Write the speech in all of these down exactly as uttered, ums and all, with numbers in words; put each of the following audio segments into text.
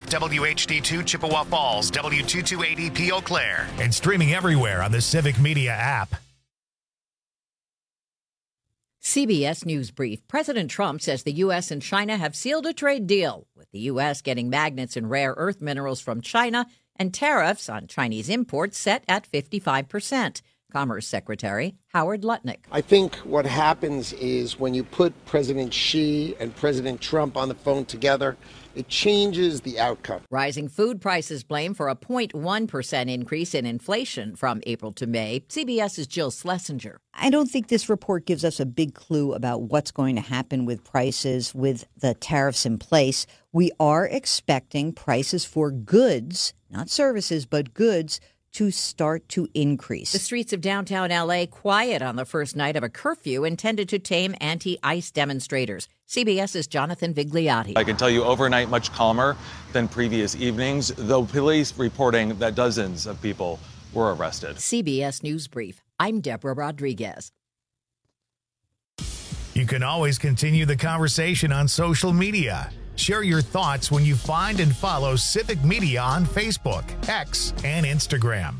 W H D two Chippewa Falls, W two two eight E P Eau Claire, and streaming everywhere on the Civic Media app. C B S News Brief. President Trump says the U S and China have sealed a trade deal, with the U S getting magnets and rare earth minerals from China and tariffs on Chinese imports set at fifty-five percent. Commerce Secretary Howard Lutnick. I think what happens is when you put President Xi and President Trump on the phone together, it changes the outcome. Rising food prices blame for a zero point one percent increase in inflation from April to May. CBS's Jill Schlesinger. I don't think this report gives us a big clue about what's going to happen with prices with the tariffs in place. We are expecting prices for goods, not services, but goods, to start to increase. The streets of downtown L A quiet on the first night of a curfew intended to tame anti-ICE demonstrators. CBS's Jonathan Vigliotti. I can tell you overnight much calmer than previous evenings, though police reporting that dozens of people were arrested. C B S News Brief. I'm Deborah Rodriguez. You can always continue the conversation on social media. Share your thoughts when you find and follow Civic Media on Facebook, X, and Instagram.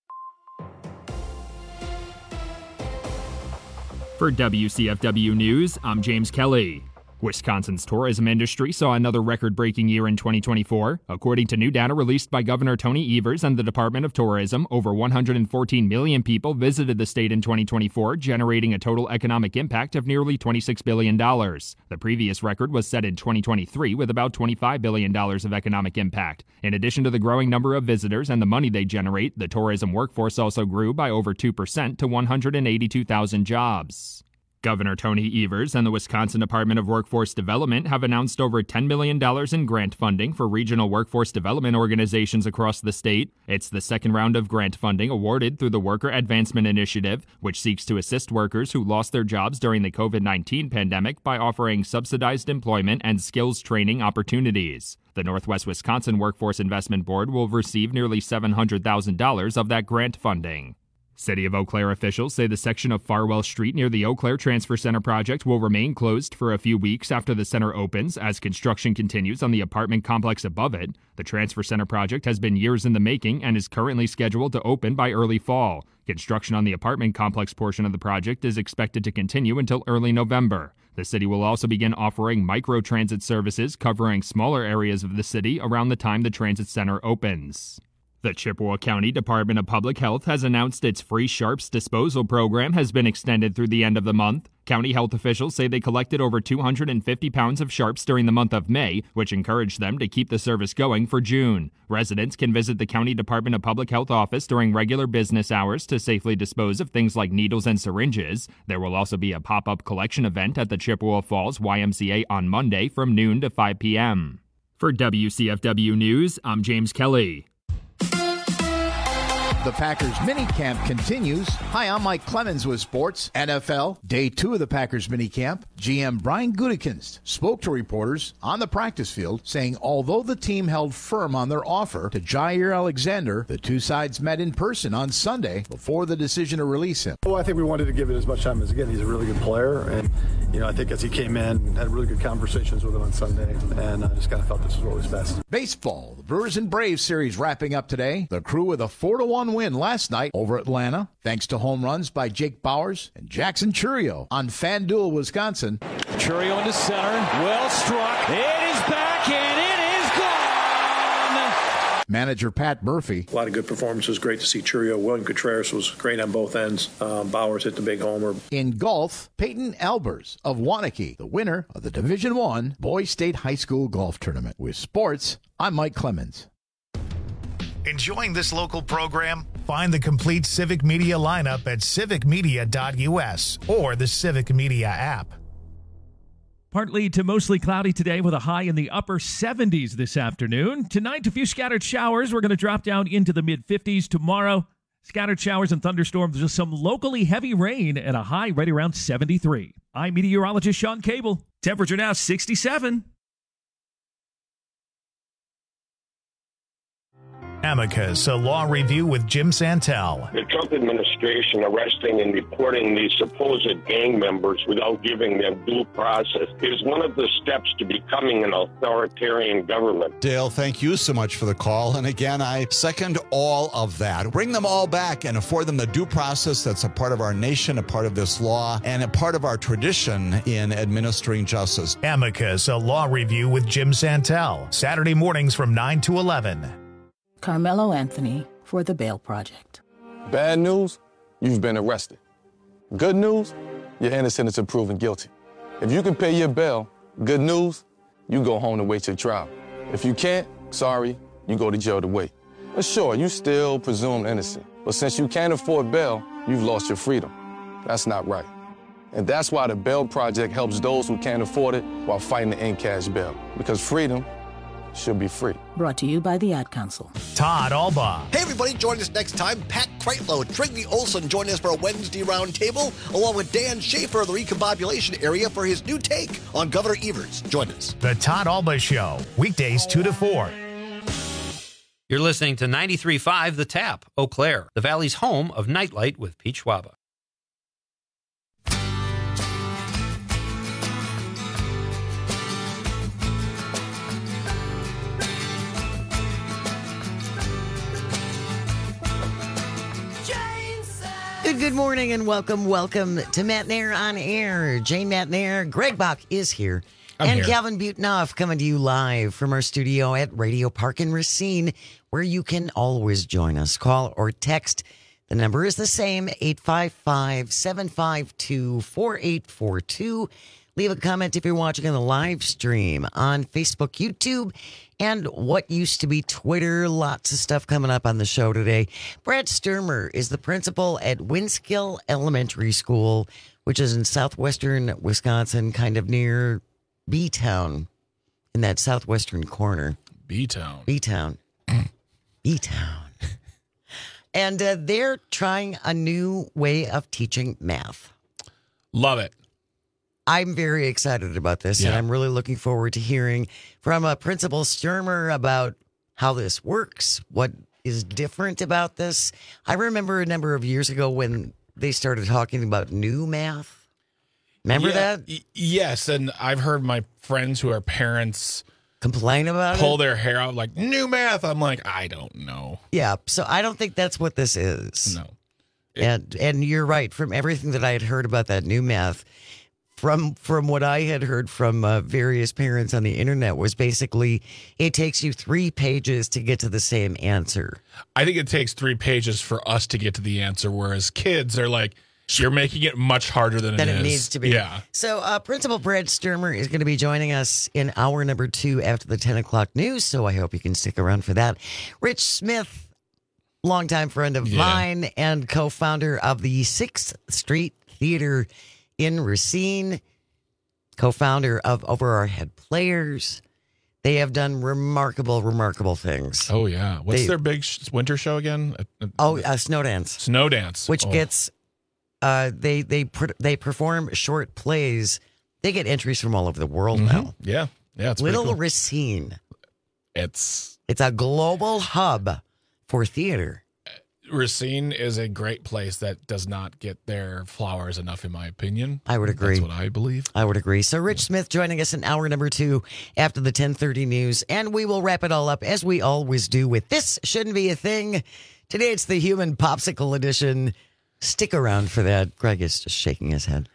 For W C F W News, I'm James Kelly. Wisconsin's tourism industry saw another record-breaking year in twenty twenty-four. According to new data released by Governor Tony Evers and the Department of Tourism, over one hundred fourteen million people visited the state in twenty twenty-four, generating a total economic impact of nearly twenty-six billion dollars. The previous record was set in twenty twenty-three with about twenty-five billion dollars of economic impact. In addition to the growing number of visitors and the money they generate, the tourism workforce also grew by over two percent to one hundred eighty-two thousand jobs. Governor Tony Evers and the Wisconsin Department of Workforce Development have announced over ten million dollars in grant funding for regional workforce development organizations across the state. It's the second round of grant funding awarded through the Worker Advancement Initiative, which seeks to assist workers who lost their jobs during the covid nineteen pandemic by offering subsidized employment and skills training opportunities. The Northwest Wisconsin Workforce Investment Board will receive nearly seven hundred thousand dollars of that grant funding. City of Eau Claire officials say the section of Farwell Street near the Eau Claire Transfer Center project will remain closed for a few weeks after the center opens as construction continues on the apartment complex above it. The Transfer Center project has been years in the making and is currently scheduled to open by early fall. Construction on the apartment complex portion of the project is expected to continue until early November. The city will also begin offering micro-transit services covering smaller areas of the city around the time the transit center opens. The Chippewa County Department of Public Health has announced its free sharps disposal program has been extended through the end of the month. County health officials say they collected over two hundred fifty pounds of sharps during the month of May, which encouraged them to keep the service going for June. Residents can visit the County Department of Public Health office during regular business hours to safely dispose of things like needles and syringes. There will also be a pop-up collection event at the Chippewa Falls Y M C A on Monday from noon to five p.m. For W C F W News, I'm James Kelly. The Packers minicamp continues. Hi, I'm Mike Clemens with sports. N F L, day two of the Packers minicamp. G M Brian Gutekunst spoke to reporters on the practice field, saying although the team held firm on their offer to Jair Alexander, the two sides met in person on Sunday before the decision to release him. Well, I think we wanted to give it as much time as, again, he's a really good player. And, you know, I think as he came in, had really good conversations with him on Sunday, and I just kind of felt this was what was best. Baseball, the Brewers and Braves series wrapping up today. The Crew with a four to one win last night over Atlanta, thanks to home runs by Jake Bowers and Jackson Chourio on FanDuel, Wisconsin. Chourio into center, well struck. It is back and it is gone. Manager Pat Murphy. A lot of good performances. Great to see Chourio. William Contreras was great on both ends. Um, Bowers hit the big homer. In golf, Peyton Albers of Waunakee, the winner of the Division One Boys State High School Golf Tournament. With sports, I'm Mike Clemens. Enjoying this local program? Find the complete Civic Media lineup at civic media dot u s or the Civic Media app. Partly to mostly cloudy today with a high in the upper seventies this afternoon. Tonight, a few scattered showers. We're going to drop down into the mid-fifties tomorrow. Scattered showers and thunderstorms with some locally heavy rain and a high right around seventy-three. I'm meteorologist Sean Cable. Temperature now sixty-seven. Amicus, a law review with Jim Santel. The Trump administration arresting and deporting these supposed gang members without giving them due process is one of the steps to becoming an authoritarian government. Dale, thank you so much for the call. And again, I second all of that. Bring them all back and afford them the due process that's a part of our nation, a part of this law, and a part of our tradition in administering justice. Amicus, a law review with Jim Santel. Saturday mornings from nine to eleven. Carmelo Anthony for The Bail Project. Bad news, you've been arrested. Good news, you're innocent until proven guilty. If you can pay your bail, good news, you go home to wait your trial. If you can't, sorry, you go to jail to wait. But sure, you still presumed innocent. But since you can't afford bail, you've lost your freedom. That's not right. And that's why the Bail Project helps those who can't afford it while fighting to end cash bail. Because freedom should be free. Brought to you by the Ad Council. Todd Alba. Hey, everybody, join us next time. Pat Kreitlow, Trigny Olson join us for a Wednesday roundtable, along with Dan Schaefer of the Recombobulation Area for his new take on Governor Evers. Join us. The Todd Alba Show, weekdays two to four. You're listening to ninety-three point five The Tap, Eau Claire, the Valley's home of Nightlight with Pete Schwaba. Good, good morning and welcome, welcome to Matt Nair on Air. Jane Matt Nair, Greg Bach is here. I'm and here. Calvin Butenoff coming to you live from our studio at Radio Park in Racine, where you can always join us. Call or text. The number is the same, eight five five, seven five two, four eight four two. Leave a comment if you're watching on the live stream on Facebook, YouTube, and what used to be Twitter. Lots of stuff coming up on the show today. Brad Sturmer is the principal at Winskill Elementary School, which is in southwestern Wisconsin, kind of near B-Town, in that southwestern corner. B-Town. B-Town. B-Town. And uh, they're trying a new way of teaching math. Love it. I'm very excited about this, Yeah. and I'm really looking forward to hearing from uh, Principal Sturmer about how this works, what is different about this. I remember a number of years ago when they started talking about new math. Remember Yeah, that? y- yes, and I've heard my friends who are parents complain about pull it. their hair out like, new math. I'm like, I don't know. Yeah, so I don't think that's what this is. No. And and you're right. From everything that I had heard about that new math, from from what I had heard from uh, various parents on the internet, was basically it takes you three pages to get to the same answer. I think it takes three pages for us to get to the answer, whereas kids are like, you're making it much harder than, Than it it is. needs to be. Yeah. So uh, Principal Brad Sturmer is going to be joining us in hour number two after the ten o'clock news, so I hope you can stick around for that. Rich Smith, longtime friend of Yeah. mine and co-founder of the Sixth Street Theater in Racine, co-founder of Over Our Head Players. They have done remarkable, remarkable things. Oh, yeah. What's They- their big sh- winter show again? Uh, uh, Oh, uh, Snow Dance. Snow Dance. Which Oh. gets, uh, they they pr- they perform short plays. They get entries from all over the world Mhm. now. Yeah. Yeah. It's pretty Little cool. Racine. It's It's a global hub for theater. Racine is a great place that does not get their flowers enough, in my opinion. I would agree. That's what I believe. I would agree. So Rich Smith joining us in hour number two after the ten thirty news. And we will wrap it all up as we always do with This Shouldn't Be a Thing. Today it's the Human Popsicle Edition. Stick around for that. Greg is just shaking his head.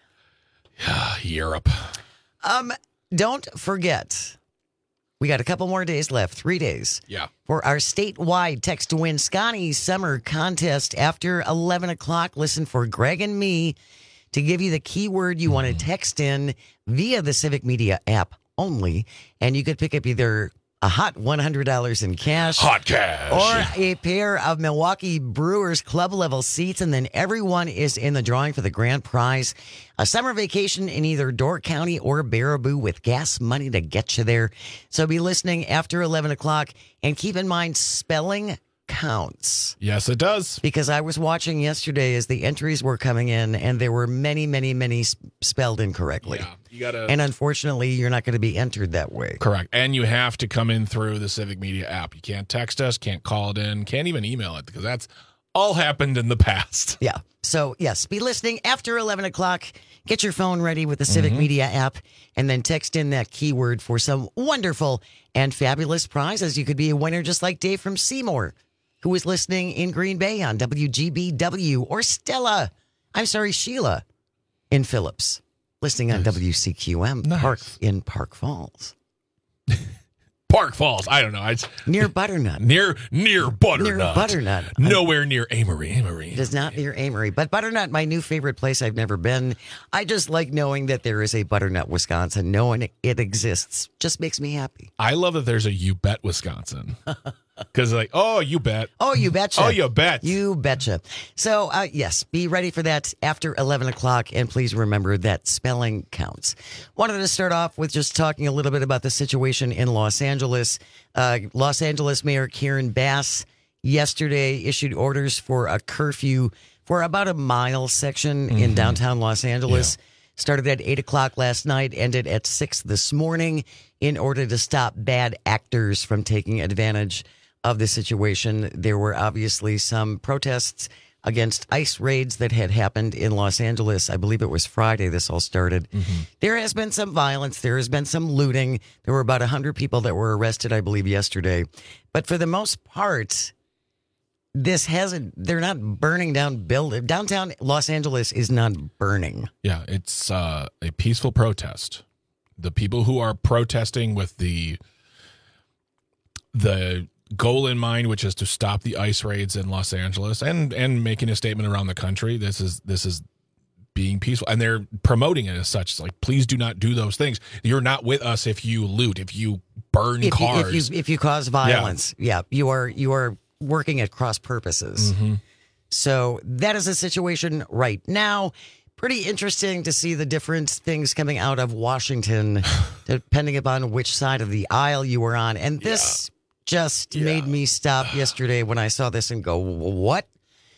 Europe. Um, don't forget, we got a couple more days left, three days. Yeah. For our statewide Text to Win Scotty Summer Contest after eleven o'clock. Listen for Greg and me to give you the keyword you want to text in via the Civic Media app only. And you could pick up either a hot one hundred dollars in cash. Hot cash. Or a pair of Milwaukee Brewers club level seats. And then everyone is in the drawing for the grand prize. A summer vacation in either Door County or Baraboo with gas money to get you there. So be listening after eleven o'clock. And keep in mind, spelling counts. Yes, it does. Because I was watching yesterday as the entries were coming in, and there were many, many, many spelled incorrectly. Yeah, you gotta. And unfortunately, you're not going to be entered that way. Correct. And you have to come in through the Civic Media app. You can't text us, can't call it in, can't even email it, because that's all happened in the past. Yeah. So, yes, be listening after eleven o'clock. Get your phone ready with the Civic Mm-hmm. Media app, and then text in that keyword for some wonderful and fabulous prizes. You could be a winner just like Dave from Seymour, who is listening in Green Bay on W G B W, or Stella, I'm sorry, Sheila in Phillips, listening on Nice. W C Q M Nice. Park in Park Falls. Park Falls. I don't know. It's Near Butternut. near near Butternut. Near Butternut. Nowhere near Amory. Amory. It is not near Amory, but Butternut, my new favorite place. I've never been. I just like knowing that there is a Butternut, Wisconsin. Knowing it exists just makes me happy. I love that there's a You Bet Wisconsin. Because like, oh, you bet. Oh, you betcha. Oh, you bet. You betcha. So, uh, yes, be ready for that after eleven o'clock, and please remember that spelling counts. Wanted to start off with just talking a little bit about the situation in Los Angeles. Uh, Los Angeles Mayor Karen Bass yesterday issued orders for a curfew for about a mile section mm-hmm. in downtown Los Angeles. Yeah. Started at eight o'clock last night, ended at six this morning, in order to stop bad actors from taking advantage of the situation. There were obviously some protests against ICE raids that had happened in Los Angeles. I believe it was Friday this all started. Mm-hmm. There has been some violence. There has been some looting. There were about one hundred people that were arrested, I believe, yesterday. But for the most part, this hasn't, they're not burning down buildings. Downtown Los Angeles is not burning. Yeah, it's uh, a peaceful protest. The people who are protesting with the the goal in mind, which is to stop the ICE raids in Los Angeles, and and making a statement around the country. This is this is being peaceful, and they're promoting it as such. It's like, please do not do those things. You're not with us if you loot, if you burn if cars, you, if you if you cause violence. Yeah, yeah you are you are working at cross purposes. Mm-hmm. So that is a situation right now. Pretty interesting to see the different things coming out of Washington, depending upon which side of the aisle you were on. And this. Yeah. Just yeah. made me stop yesterday when I saw this and go, what?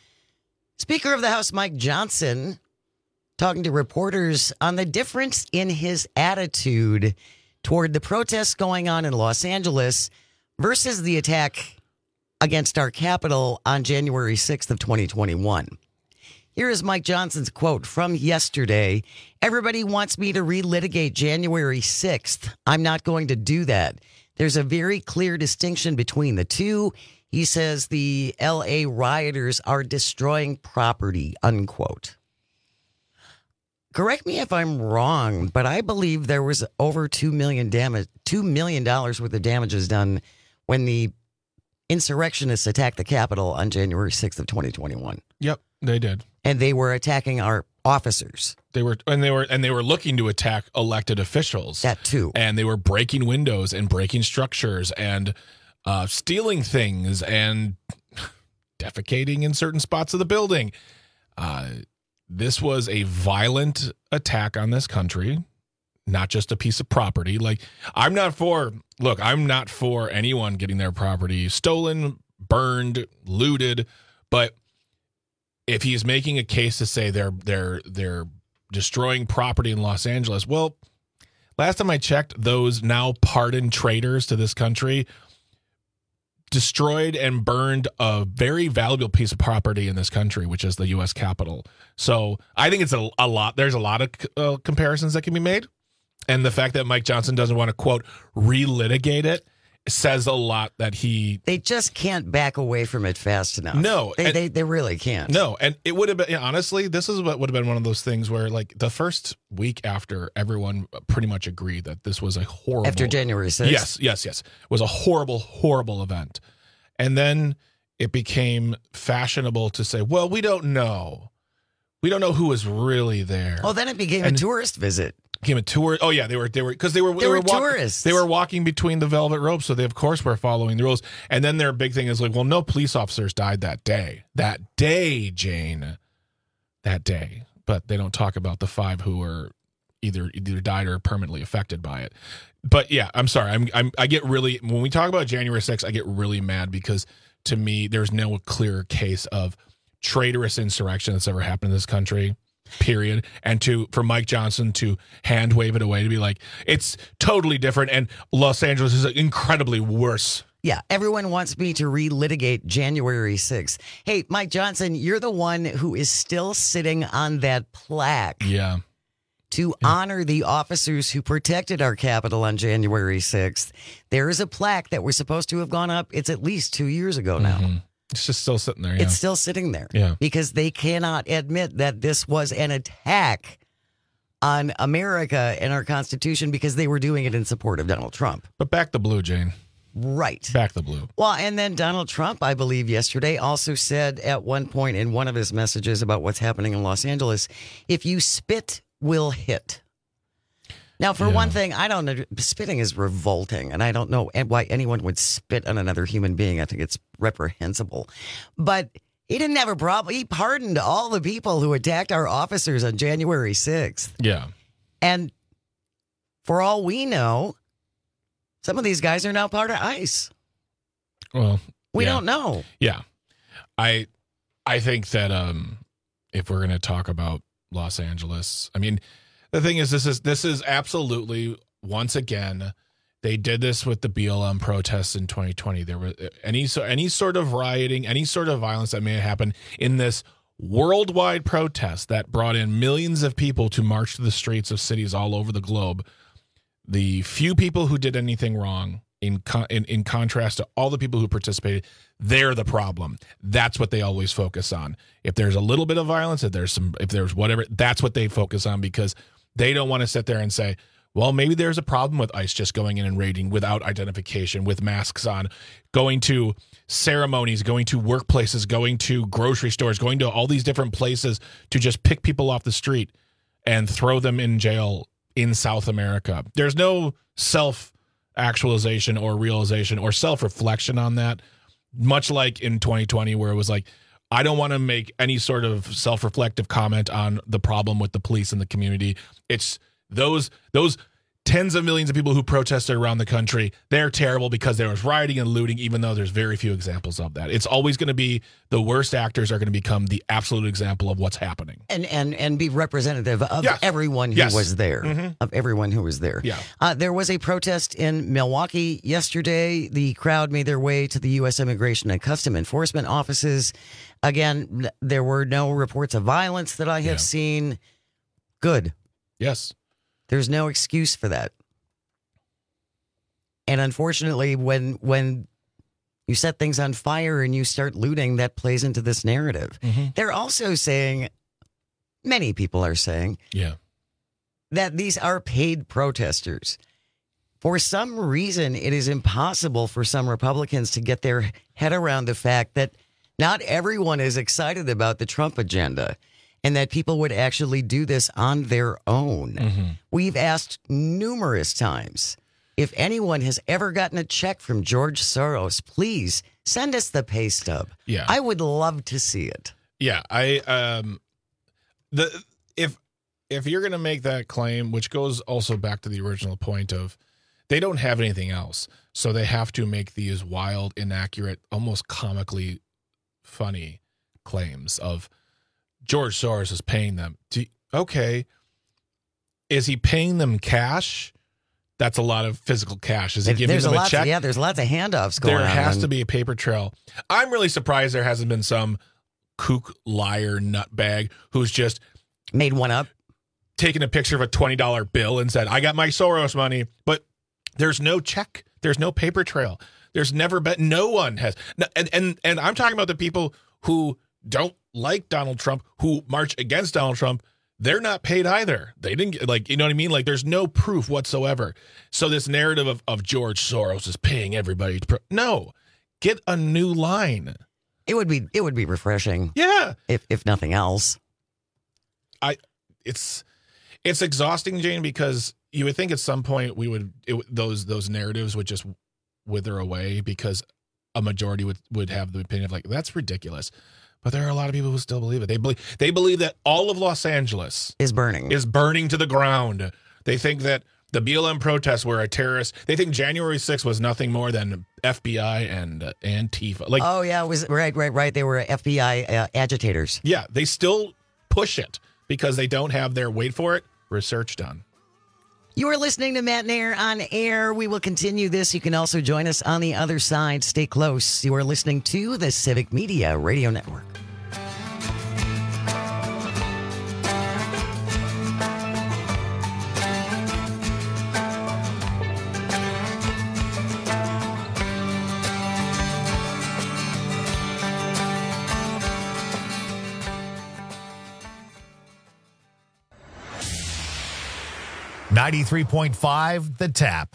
Speaker of the House Mike Johnson talking to reporters on the difference in his attitude toward the protests going on in Los Angeles versus the attack against our Capitol on January sixth of twenty twenty-one. Here is Mike Johnson's quote from yesterday. Everybody wants me to relitigate January sixth. I'm not going to do that. There's a very clear distinction between the two. He says the L A rioters are destroying property, unquote. Correct me if I'm wrong, but I believe there was over two million damage, two million dollars worth of damages done when the insurrectionists attacked the Capitol on January sixth of twenty twenty-one. Yep, they did. And they were attacking our officers. They were and they were and they were looking to attack elected officials. That too. And they were breaking windows and breaking structures and uh, stealing things and defecating in certain spots of the building. Uh, this was a violent attack on this country, not just a piece of property. Like, I'm not for look, I'm not for anyone getting their property stolen, burned, looted, but if he's making a case to say they're they're they're destroying property in Los Angeles, well, last time I checked, those now pardoned traitors to this country destroyed and burned a very valuable piece of property in this country, which is the U S Capitol. So I think it's a, a lot. There's a lot of uh, comparisons that can be made, and the fact that Mike Johnson doesn't want to quote relitigate it says a lot that he they just can't back away from it fast enough. No, they and, they, they really can't. No, and it would have been honestly, this is what would have been one of those things where, like, the first week after, everyone pretty much agreed that this was a horrible after January sixth. Yes, yes, yes, it was a horrible, horrible event, and then it became fashionable to say, "Well, we don't know, we don't know who was really there." Oh, then it became and, a tourist visit. Became a tour. Oh yeah, they were they were because they were they, they were, were walk, tourists. They were walking between the velvet ropes, so they of course were following the rules. And then their big thing is like, well, no police officers died that day. That day, Jane. That day, but they don't talk about the five who were either either died or permanently affected by it. But yeah, I'm sorry. I'm, I'm I get really when we talk about January sixth, I get really mad because to me, there's no clearer case of traitorous insurrection that's ever happened in this country, period. And to for Mike Johnson to hand wave it away, to be like, it's totally different, and Los Angeles is incredibly worse. Yeah, everyone wants me to relitigate January sixth. Hey, Mike Johnson, you're the one who is still sitting on that plaque. Yeah. To yeah. honor the officers who protected our Capitol on January sixth. There is a plaque that was supposed to have gone up. It's at least two years ago now. Mm-hmm. It's just still sitting there. Yeah. It's still sitting there. Yeah. Because they cannot admit that this was an attack on America and our Constitution because they were doing it in support of Donald Trump. But back the blue, Jane. Right. Back the blue. Well, and then Donald Trump, I believe yesterday, also said at one point in one of his messages about what's happening in Los Angeles, if you spit, we'll hit. Now, for yeah. one thing, I don't know, spitting is revolting, and I don't know why anyone would spit on another human being. I think it's reprehensible. But he didn't have a problem. He pardoned all the people who attacked our officers on January sixth. Yeah. And for all we know, some of these guys are now part of ICE. Well, we yeah. don't know. Yeah. I I think that um, if we're going to talk about Los Angeles, I mean, the thing is, this is this is absolutely, once again, they did this with the B L M protests in twenty twenty. There was any so any sort of rioting, any sort of violence that may have happened in this worldwide protest that brought in millions of people to march to the streets of cities all over the globe. The few people who did anything wrong, in, con- in in contrast to all the people who participated, they're the problem. That's what they always focus on. If there's a little bit of violence, if there's some, if there's whatever, that's what they focus on, because they don't want to sit there and say, well, maybe there's a problem with ICE just going in and raiding without identification, with masks on, going to ceremonies, going to workplaces, going to grocery stores, going to all these different places to just pick people off the street and throw them in jail in South America. There's no self-actualization or realization or self-reflection on that, much like in twenty twenty, where it was like, I don't want to make any sort of self-reflective comment on the problem with the police and the community. It's those those tens of millions of people who protested around the country. They're terrible because there was rioting and looting, even though there's very few examples of that. It's always going to be the worst actors are going to become the absolute example of what's happening. And and and be representative of yes. everyone who yes. was there. Mm-hmm. Of everyone who was there. Yeah. Uh, there was a protest in Milwaukee yesterday. The crowd made their way to the U S Immigration and Custom Enforcement offices. Again, there were no reports of violence that I have yeah. seen. Good. Yes. There's no excuse for that. And unfortunately, when when you set things on fire and you start looting, that plays into this narrative. Mm-hmm. They're also saying, many people are saying, yeah, that these are paid protesters. For some reason, it is impossible for some Republicans to get their head around the fact that not everyone is excited about the Trump agenda, and that people would actually do this on their own. Mm-hmm. We've asked numerous times if anyone has ever gotten a check from George Soros, please send us the pay stub. Yeah. I would love to see it. Yeah, I um the if if you're going to make that claim, which goes also back to the original point of they don't have anything else, so they have to make these wild, inaccurate, almost comically funny claims of George Soros is paying them. Do, okay. Is he paying them cash? That's a lot of physical cash. Is he giving there's them a, a check? Of, yeah, there's lots of handoffs going there on. There has to be a paper trail. I'm really surprised there hasn't been some kook, liar, nutbag who's just made one up, taken a picture of a twenty dollar bill and said, I got my Soros money. But there's no check. There's no paper trail. There's never been, no one has. And, and, and I'm talking about the people who don't like Donald Trump, who march against Donald Trump. They're not paid either. They didn't get, like, you know what I mean? Like, there's no proof whatsoever. So this narrative of, of George Soros is paying everybody to pro- no, get a new line. It would be it would be refreshing. Yeah. If if nothing else. I it's it's exhausting, Jane, because you would think at some point we would it, those those narratives would just wither away because a majority would, would have the opinion of like, that's ridiculous. But there are a lot of people who still believe it. They believe they believe that all of Los Angeles is burning. Is burning to the ground. They think that The B L M protests were a terrorist. They think January sixth was nothing more than F B I and uh, Antifa. Like, oh, yeah, it was right, right, right. They were F B I uh, agitators. Yeah, they still push it because they don't have their, wait for it, research done. You are listening to Matt Nair on air. We will continue this. You can also join us on the other side. Stay close. You are listening to the Civic Media Radio Network. ninety-three point five The Tap.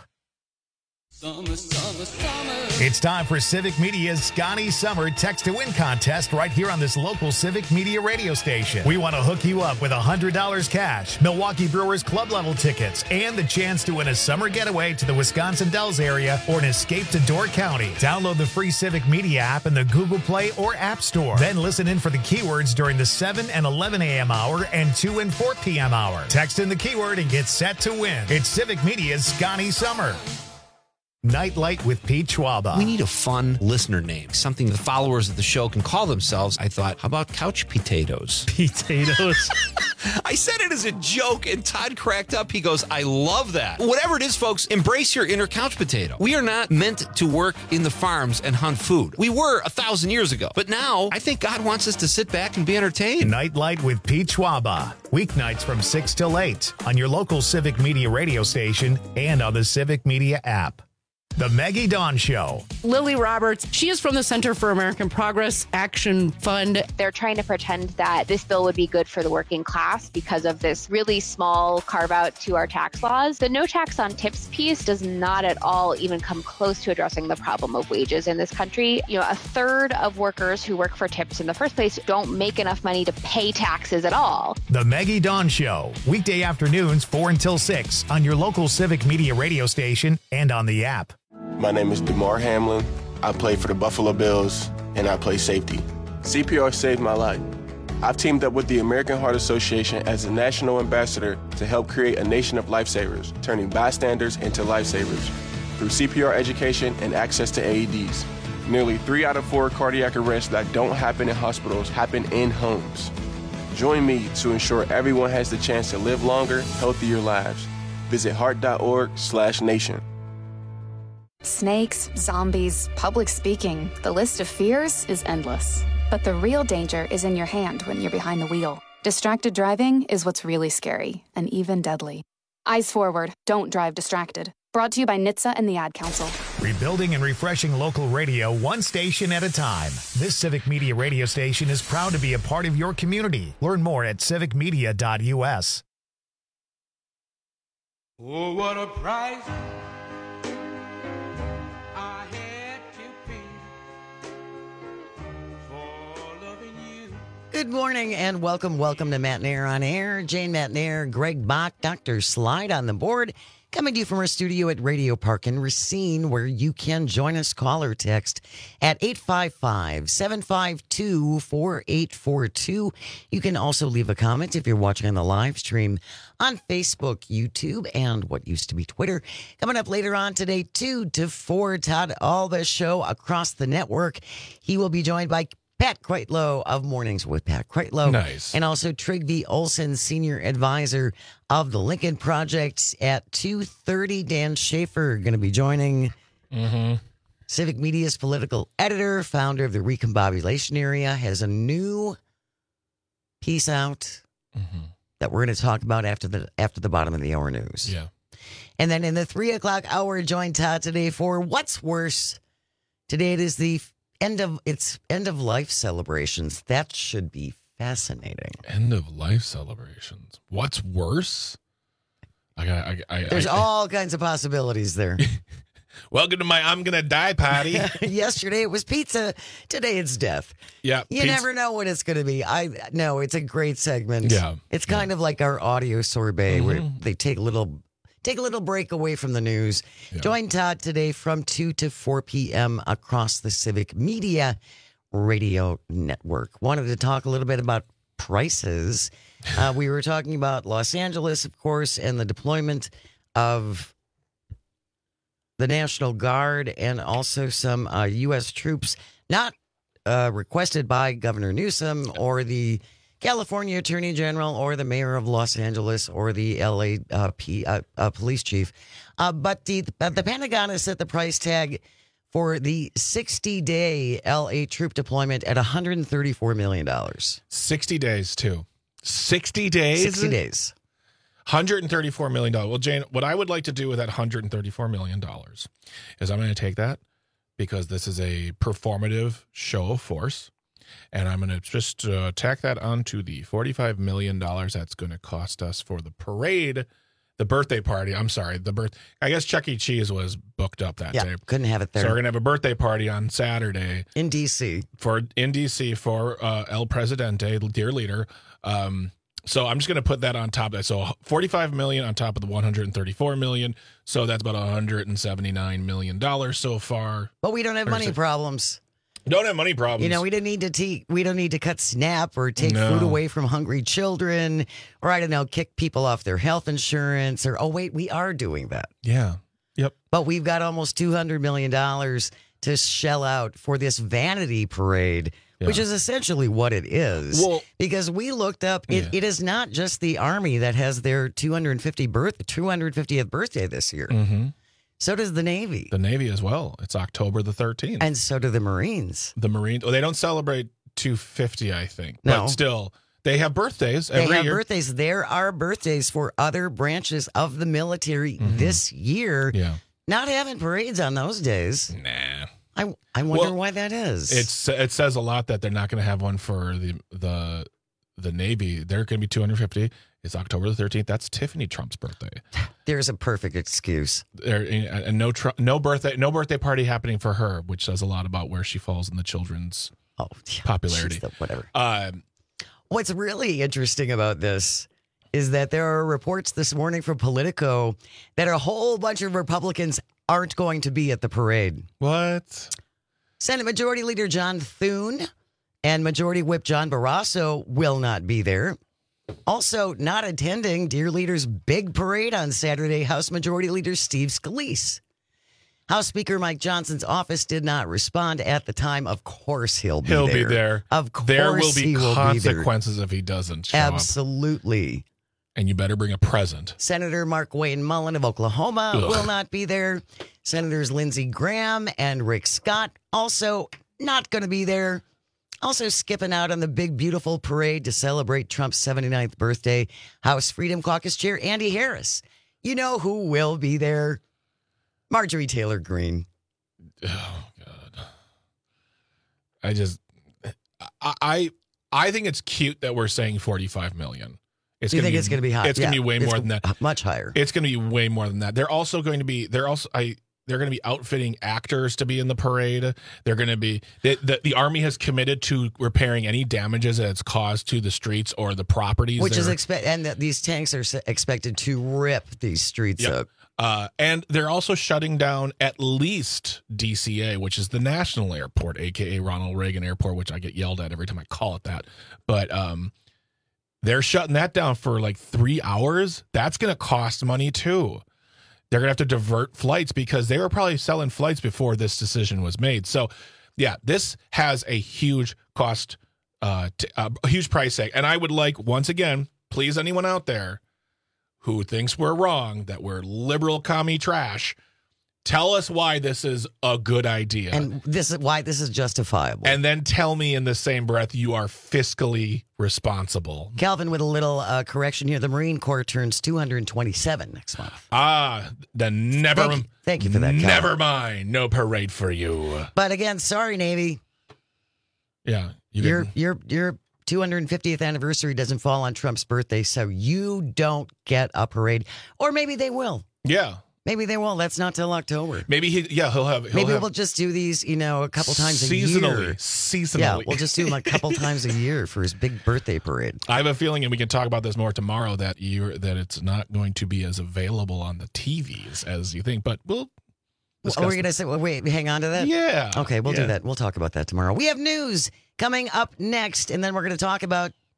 Summer, summer, summer. It's time for Civic Media's Scotty Summer Text to Win contest right here on this local Civic Media radio station. We want to hook you up with one hundred dollars cash, Milwaukee Brewers club level tickets, and the chance to win a summer getaway to the Wisconsin Dells area or an escape to Door County. Download the free Civic Media app in the Google Play or App Store. Then listen in for the keywords during the seven and eleven a.m. hour and two and four p.m. hour. Text in the keyword and get set to win. It's Civic Media's Scotty Summer. Nightlight with Pete Schwaba. We need a fun listener name, something the followers of the show can call themselves. I thought, how about couch potatoes? Potatoes. I said it as a joke, and Todd cracked up. He goes, I love that. Whatever it is, folks, embrace your inner couch potato. We are not meant to work in the farms and hunt food. We were a thousand years ago. But now, I think God wants us to sit back and be entertained. Nightlight with Pete Schwaba. Weeknights from six till eight on your local Civic Media radio station and on the Civic Media app. The Maggie Dawn Show. Lily Roberts, she is from the Center for American Progress Action Fund. They're trying to pretend that this bill would be good for the working class because of this really small carve out to our tax laws. The no tax on tips piece does not at all even come close to addressing the problem of wages in this country. You know, a third of workers who work for tips in the first place don't make enough money to pay taxes at all. The Maggie Dawn Show. Weekday afternoons, four until six on your local Civic Media radio station and on the app. My name is DeMar Hamlin. I play for the Buffalo Bills, and I play safety. C P R saved my life. I've teamed up with the American Heart Association as a national ambassador to help create a nation of lifesavers, turning bystanders into lifesavers through C P R education and access to A E Ds. Nearly three out of four cardiac arrests that don't happen in hospitals happen in homes. Join me to ensure everyone has the chance to live longer, healthier lives. Visit heart.org slash nation. Snakes, zombies, public speaking, the list of fears is endless. But the real danger is in your hand when you're behind the wheel. Distracted driving is what's really scary and even deadly. Eyes forward, don't drive distracted. Brought to you by N H T S A and the Ad Council. Rebuilding and refreshing local radio one station at a time. This Civic Media radio station is proud to be a part of your community. Learn more at civic media dot u s. Oh, what a price. Good morning and welcome, welcome to Matt Nair on Air. Jane Matt Nair, Greg Bach, Doctor Slide on the board. Coming to you from our studio at Radio Park in Racine, where you can join us, call or text at eight five five, seven five two, four eight four two. You can also leave a comment if you're watching on the live stream on Facebook, YouTube, and what used to be Twitter. Coming up later on today, two to four, Todd Alba show across the network. He will be joined by Pat Kreitlow of Mornings with Pat Kreitlow. Nice. And also Trygve Olsen, Senior Advisor of the Lincoln Project at two thirty. Dan Schaefer going to be joining. Mm-hmm. Civic Media's political editor, founder of the Recombobulation Area, has a new piece out mm-hmm. that we're going to talk about after the after the bottom of the hour news. Yeah. And then in the three o'clock hour, join Todd today for What's Worse. Today it is the End of it's end of life celebrations. That should be fascinating. End of life celebrations. What's worse? I got. I, I, There's I, all kinds of possibilities there. Welcome to my I'm gonna die party. Yesterday it was pizza. Today it's death. Yeah, you pizza. never know what it's going to be. I no, it's a great segment. Yeah, it's kind yeah. of like our audio sorbet mm-hmm. where they take a little. Take a little break away from the news. Yeah. Join Todd today from two to four p.m. across the Civic Media Radio Network. Wanted to talk a little bit about prices. Uh, we were talking about Los Angeles, of course, and the deployment of the National Guard and also some uh, U S troops, not uh, requested by Governor Newsom or the California Attorney General or the Mayor of Los Angeles or the L A uh, P, uh, uh, Police Chief. Uh, but the, the Pentagon has set the price tag for the sixty-day L A troop deployment at one hundred thirty-four million dollars. sixty days, too. sixty days? sixty days. one hundred thirty-four million dollars. Well, Jane, what I would like to do with that one hundred thirty-four million dollars is I'm going to take that because this is a performative show of force, and I'm going to just uh, tack that onto the forty-five million dollars that's going to cost us for the parade, the birthday party. I'm sorry, the birth. I guess Chuck E. Cheese was booked up that yeah, day. Couldn't have it there. So we're going to have a birthday party on Saturday. In D C For, in D C for uh, El Presidente, dear leader. Um So I'm just going to put that on top of that. So forty-five million dollars on top of the one hundred thirty-four million dollars. So that's about one hundred seventy-nine million dollars so far. But we don't have money Thursday. problems. Don't have money problems. You know, we didn't need to te- we don't need to cut SNAP or take No. food away from hungry children, or I don't know, kick people off their health insurance, or oh wait, we are doing that. Yeah. Yep. But we've got almost two hundred million dollars to shell out for this vanity parade. Yeah. Which is essentially what it is. Well, because we looked up, it, yeah. it is not just the Army that has their two hundred fiftieth birth, two hundred fiftieth birthday this year. Mm-hmm. So does the Navy. The Navy as well. It's October the thirteenth. And so do the Marines. The Marines, well, they don't celebrate two fifty, I think. No. But still, they have birthdays every They have year. birthdays. There are birthdays for other branches of the military Mhm. this year. Yeah. Not having parades on those days. Nah. I, I wonder Well, why that is. It's it says a lot that they're not going to have one for the the the Navy. They're going to be two hundred fifty. It's October the thirteenth. That's Tiffany Trump's birthday. There's a perfect excuse. There and no tr- no birthday no birthday party happening for her, which says a lot about where she falls in the children's oh, yeah, popularity. she's the- whatever. Um, What's really interesting about this is that there are reports this morning from Politico that a whole bunch of Republicans aren't going to be at the parade. What? Senate Majority Leader John Thune and Majority Whip John Barrasso will not be there. Also not attending Dear Leader's big parade on Saturday, House Majority Leader Steve Scalise. House Speaker Mike Johnson's office did not respond at the time. Of course he'll be He'll there. be there. Of course there will be he will consequences if he doesn't show be up. Absolutely. And you better bring a present. Senator Mark Wayne Mullen of Oklahoma Ugh. will not be there. Senators Lindsey Graham and Rick Scott also not going to be there. Also skipping out on the big, beautiful parade to celebrate Trump's seventy-ninth birthday, House Freedom Caucus Chair Andy Harris. You know who will be there? Marjorie Taylor Greene. Oh, God. I just, I, I, I think it's cute that we're saying forty-five million. It's You gonna think be, it's going to be high? It's going to Yeah, be way it's more than that. Much higher. It's going to be way more than that. They're also going to be, they're also, I, they're going to be outfitting actors to be in the parade. They're going to be, the, the, the Army has committed to repairing any damages that it's caused to the streets or the properties. Which is They're- expect, and that these tanks are s- expected to rip these streets Yep. up. Uh, and they're also shutting down at least D C A, which is the National Airport, a k a. Ronald Reagan Airport, which I get yelled at every time I call it that. But um, they're shutting that down for like three hours. That's going to cost money, too. They're going to have to divert flights because they were probably selling flights before this decision was made. So, yeah, this has a huge cost, uh, t- uh, a huge price tag. And I would like, once again, please, anyone out there who thinks we're wrong, that we're liberal commie trash, tell us why this is a good idea. And this is why this is justifiable. And then tell me in the same breath you are fiscally responsible. Calvin, with a little uh, correction here, the Marine Corps turns two hundred twenty-seven next month. Ah, then never Thank you, thank you for that, Calvin. Never mind. No parade for you. But again, sorry, Navy. Yeah. You your didn't- your your two hundred fiftieth anniversary doesn't fall on Trump's birthday, so you don't get a parade. Or maybe they will. Yeah. Maybe they will. That's not till October. Maybe he, yeah, he'll have. He'll Maybe have we'll just do these, you know, a couple times a seasonally, year. Seasonally. Yeah, we'll just do them a couple times a year for his big birthday parade. I have a feeling, and we can talk about this more tomorrow, that you that it's not going to be as available on the T Vs as you think. But we'll. Well, discuss we're going to say, well, wait, hang on to that? Yeah. Okay, we'll Yeah. do that. We'll talk about that tomorrow. We have news coming up next, and then we're going to talk about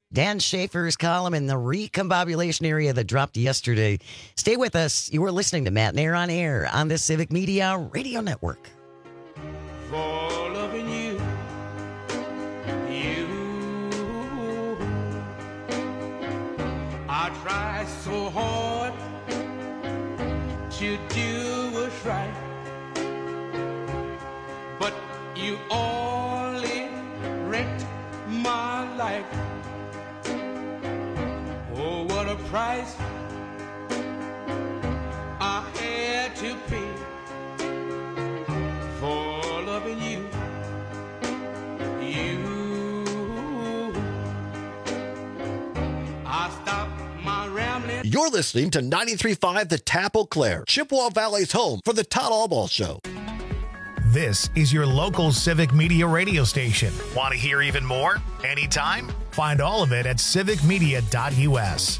Dan Schaefer's column in the recombobulation area that dropped yesterday. Stay with us. You are listening to Matt and Air on Air on the Civic Media Radio Network. For loving you, you, I try so hard to do what's right, but you only wrecked my life. Oh, what a price I had to pay for loving you, you. I stopped my rambling. You're listening to ninety-three point five The Tap Eau Claire, Chippewa Valley's home for the Todd Allball Show. This is your local Civic Media radio station. Want to hear even more? Anytime? Find all of it at civic media dot u s.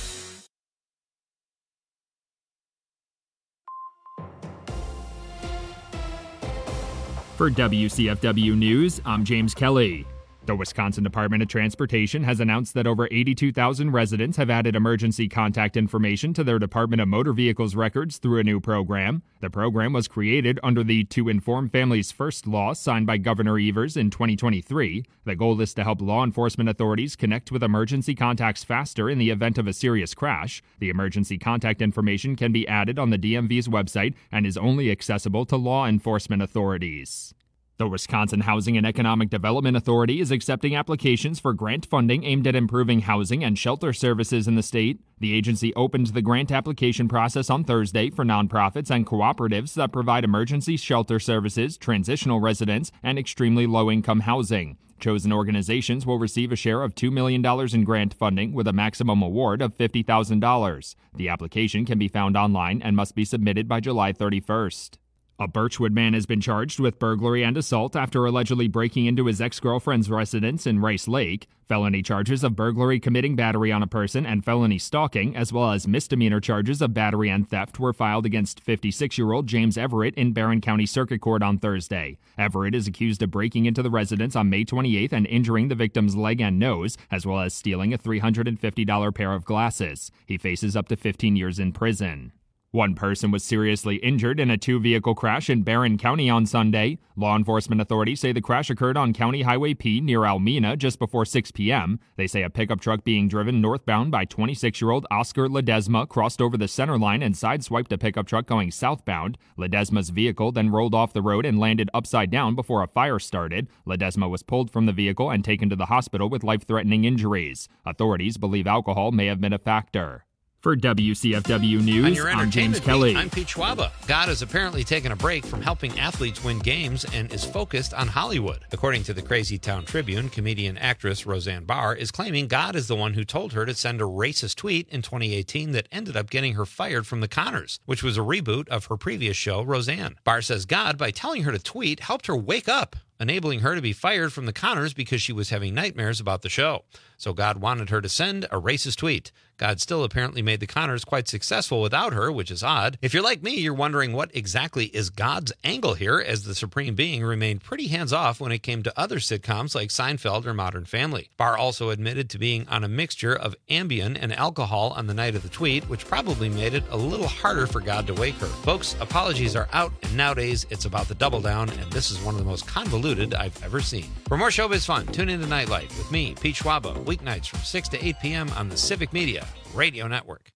For W C F W News, I'm James Kelly. The Wisconsin Department of Transportation has announced that over eighty-two thousand residents have added emergency contact information to their Department of Motor Vehicles records through a new program. The program was created under the To Inform Families First law signed by Governor Evers in twenty twenty-three. The goal is to help law enforcement authorities connect with emergency contacts faster in the event of a serious crash. The emergency contact information can be added on the D M V's website and is only accessible to law enforcement authorities. The Wisconsin Housing and Economic Development Authority is accepting applications for grant funding aimed at improving housing and shelter services in the state. The agency opened the grant application process on Thursday for nonprofits and cooperatives that provide emergency shelter services, transitional residence, and extremely low-income housing. Chosen organizations will receive a share of two million dollars in grant funding with a maximum award of fifty thousand dollars. The application can be found online and must be submitted by July thirty-first. A Birchwood man has been charged with burglary and assault after allegedly breaking into his ex-girlfriend's residence in Rice Lake. Felony charges of burglary, committing battery on a person, and felony stalking, as well as misdemeanor charges of battery and theft, were filed against fifty-six-year-old James Everett in Barron County Circuit Court on Thursday. Everett is accused of breaking into the residence on May twenty-eighth and injuring the victim's leg and nose, as well as stealing a three hundred fifty dollars pair of glasses. He faces up to fifteen years in prison. One person was seriously injured in a two-vehicle crash in Barron County on Sunday. Law enforcement authorities say the crash occurred on County Highway P near Almena just before six p.m. They say a pickup truck being driven northbound by twenty-six-year-old Oscar Ledesma crossed over the center line and sideswiped a pickup truck going southbound. Ledesma's vehicle then rolled off the road and landed upside down before a fire started. Ledesma was pulled from the vehicle and taken to the hospital with life-threatening injuries. Authorities believe alcohol may have been a factor. For W C F W News, I'm James Kelly. I'm Pete Schwaba. God has apparently taken a break from helping athletes win games and is focused on Hollywood. According to the Crazy Town Tribune, comedian actress Roseanne Barr is claiming God is the one who told her to send a racist tweet in twenty eighteen that ended up getting her fired from The Conners, which was a reboot of her previous show, Roseanne. Barr says God, by telling her to tweet, helped her wake up, enabling her to be fired from The Conners because she was having nightmares about the show. So God wanted her to send a racist tweet. God still apparently made The Conners quite successful without her, which is odd. If you're like me, you're wondering what exactly is God's angle here, as the Supreme Being remained pretty hands-off when it came to other sitcoms like Seinfeld or Modern Family. Barr also admitted to being on a mixture of Ambien and alcohol on the night of the tweet, which probably made it a little harder for God to wake her. Folks, apologies are out, and nowadays it's about the double down, and this is one of the most convoluted I've ever seen. For more showbiz fun, tune in to Nightlight with me, Pete Schwaba, weeknights from six to eight p.m. on the Civic Media Radio Network.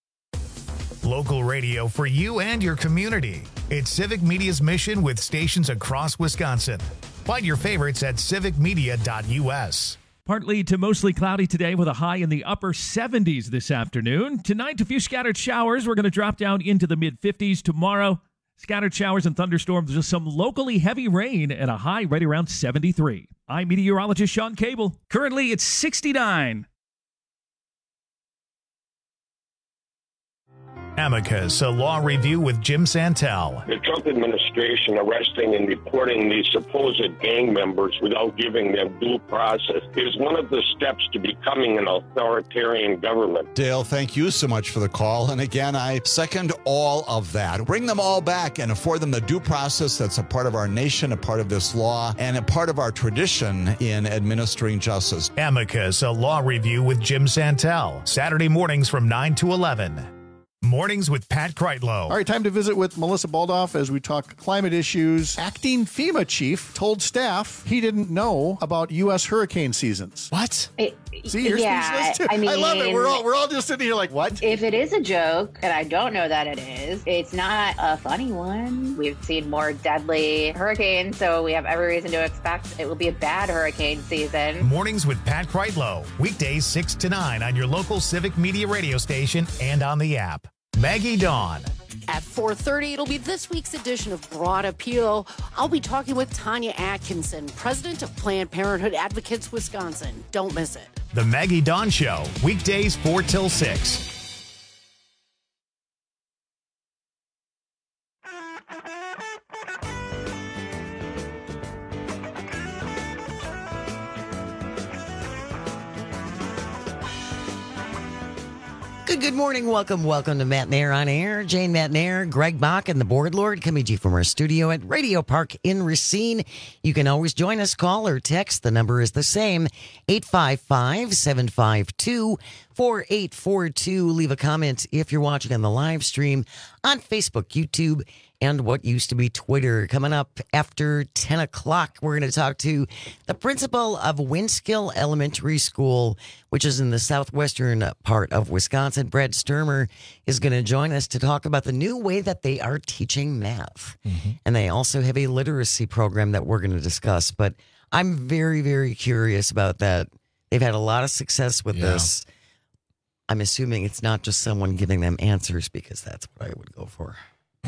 Local radio for you and your community. It's Civic Media's mission with stations across Wisconsin. Find your favorites at civic media dot u s. Partly to mostly cloudy today with a high in the upper seventies this afternoon. Tonight, a few scattered showers. We're going to drop down into the mid-fifties tomorrow. Scattered showers and thunderstorms with some locally heavy rain and a high right around seventy-three. I'm meteorologist Sean Cable. Currently, it's sixty-nine. Amicus, a law review with Jim Santel. The Trump administration arresting and deporting these supposed gang members without giving them due process is one of the steps to becoming an authoritarian government. Dale, thank you so much for the call. And again, I second all of that. Bring them all back and afford them the due process that's a part of our nation, a part of this law, and a part of our tradition in administering justice. Amicus, a law review with Jim Santel. Saturday mornings from nine to eleven. Mornings with Pat Kreitlow. All right, time to visit with Melissa Baldoff as we talk climate issues. Acting FEMA chief told staff he didn't know about U S hurricane seasons. What? It, See, you're yeah, speechless too. I mean, I love it. We're all we're all just sitting here like, what? If it is a joke, and I don't know that it is, it's not a funny one. We've seen more deadly hurricanes, so we have every reason to expect it will be a bad hurricane season. Mornings with Pat Kreitlow. Weekdays six to nine on your local Civic Media radio station and on the app. Maggie Dawn. At four thirty, it'll be this week's edition of Broad Appeal. I'll be talking with Tanya Atkinson, president of Planned Parenthood Advocates Wisconsin. Don't miss it. The Maggie Dawn Show, weekdays four till six. Good, good morning. Welcome, welcome to Matt Nair on Air. Jane Matt Nair, Greg Bach, and the Board Lord coming to you from our studio at Radio Park in Racine. You can always join us, call or text. The number is the same, eight five five, seven five two, four eight four two. Leave a comment if you're watching on the live stream on Facebook, YouTube, and what used to be Twitter. Coming up after ten o'clock, we're going to talk to the principal of Winskill Elementary School, which is in the southwestern part of Wisconsin. Brad Sturmer is going to join us to talk about the new way that they are teaching math. Mm-hmm. And they also have a literacy program that we're going to discuss. But I'm very, very curious about that. They've had a lot of success with yeah. this. I'm assuming it's not just someone giving them answers, because that's what I would go for.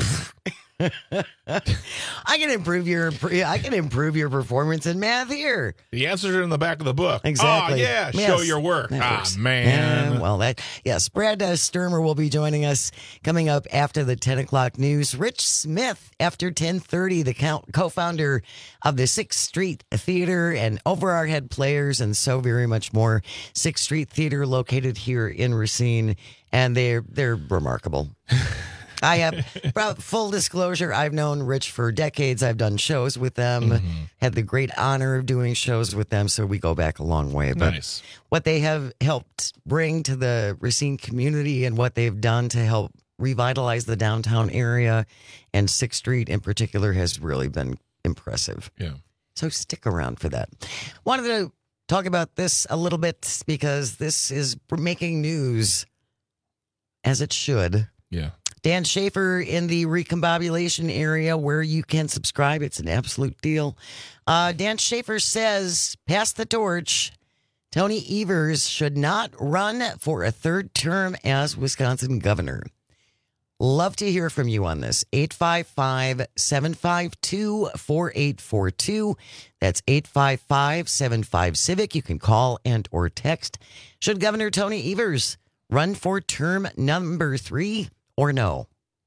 I can improve your I can improve your performance in math here. The answers are in the back of the book. Exactly. Oh, yeah. Yes. Show your work. That ah, works. man. Yeah, well, that yes. Brad uh, Sturmer will be joining us coming up after the ten o'clock news. Rich Smith after ten thirty, the co-founder of the Sixth Street Theater and Over Our Head Players, and so very much more. Sixth Street Theater located here in Racine, and they're they're remarkable. I have, full disclosure, I've known Rich for decades. I've done shows with them, mm-hmm. had the great honor of doing shows with them, so we go back a long way. But nice. What they have helped bring to the Racine community and what they've done to help revitalize the downtown area and Sixth Street in particular has really been impressive. Yeah. So stick around for that. Wanted to talk about this a little bit because this is making news, as it should. Yeah. Dan Schaefer in the recombobulation area where you can subscribe. It's an absolute deal. Uh, Dan Schaefer says, pass the torch. Tony Evers should not run for a third term as Wisconsin governor. Love to hear from you on this. eight five five, seven five two, four eight four two. That's eight five five, seven five, CIVIC. You can call and or text. Should Governor Tony Evers run for term number three? Or no?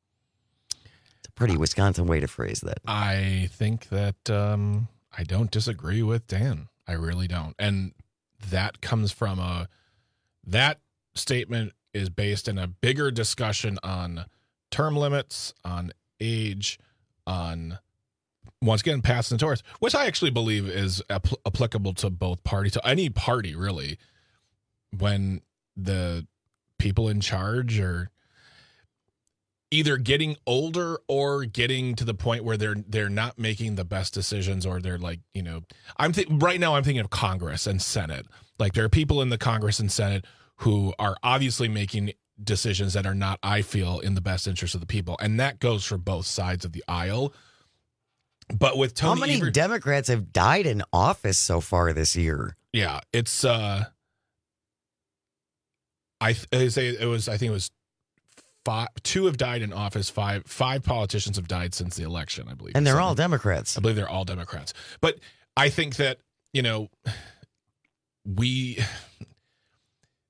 It's a pretty Wisconsin way to phrase that. I think that um, I don't disagree with Dan. I really don't. And that comes from a, that statement is based in a bigger discussion on term limits, on age, on, once again, passing the torch, which I actually believe is apl- applicable to both parties, to any party, really, when the people in charge are either getting older or getting to the point where they're they're not making the best decisions, or they're like, you know, I'm th- right now I'm thinking of Congress and Senate. Like, there are people in the Congress and Senate who are obviously making decisions that are not, I feel, in the best interest of the people, and that goes for both sides of the aisle. But with Tony, how many Evers, Democrats have died in office so far this year? Yeah, it's uh, I, I say it was I think it was. Five, two have died in office. Five five politicians have died since the election, I believe. And they're all Democrats. I believe they're all Democrats. But I think that, you know, we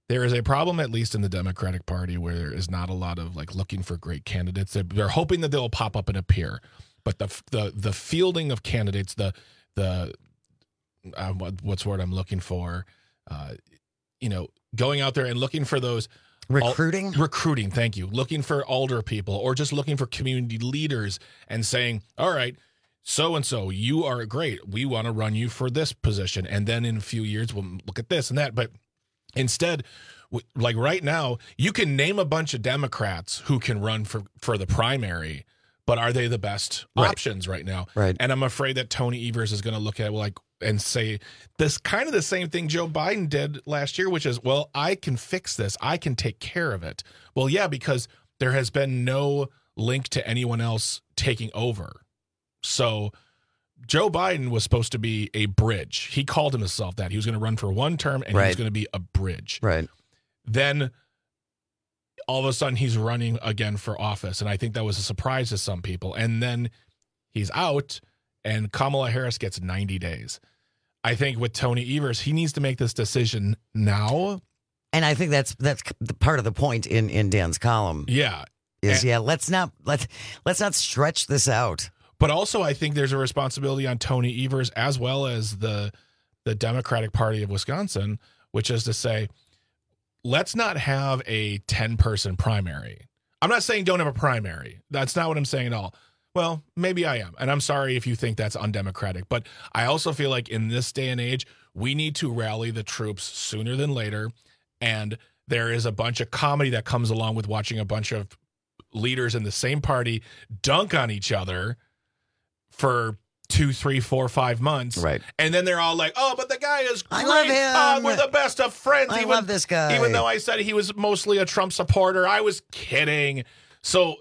there is a problem, at least in the Democratic Party, where there is not a lot of like looking for great candidates. They're, they're hoping that they'll pop up and appear, but the the the fielding of candidates, the the uh, what, what's the word I'm looking for, uh, you know, going out there and looking for those recruiting, al- recruiting. Thank you. Looking for older people, or just looking for community leaders, and saying, "All right, so and so, you are great. We want to run you for this position, and then in a few years we'll look at this and that." But instead, like right now, you can name a bunch of Democrats who can run for, for the primary, but are they the best right. options right now? Right. And I'm afraid that Tony Evers is going to look at it like and say this kind of the same thing Joe Biden did last year, which is, well, I can fix this. I can take care of it. Well, yeah, because there has been no link to anyone else taking over. So Joe Biden was supposed to be a bridge. He called himself that. He was going to run for one term, and right. he was going to be a bridge. Right. Then all of a sudden he's running again for office, and I think that was a surprise to some people. And then he's out, and Kamala Harris gets ninety days. I think with Tony Evers, he needs to make this decision now. And I think that's that's the part of the point in, in Dan's column. Yeah. Is and, yeah, let's not let's let's not stretch this out. But also, I think there's a responsibility on Tony Evers as well as the the Democratic Party of Wisconsin, which is to say, let's not have a ten-person primary. I'm not saying don't have a primary. That's not what I'm saying at all. Well, maybe I am, and I'm sorry if you think that's undemocratic. But I also feel like in this day and age, we need to rally the troops sooner than later, and there is a bunch of comedy that comes along with watching a bunch of leaders in the same party dunk on each other for two, three, four, five months. Right. And then they're all like, oh, but the guy is great. I love him. Oh, we're the best of friends. I even, love this guy. Even though I said he was mostly a Trump supporter, I was kidding. So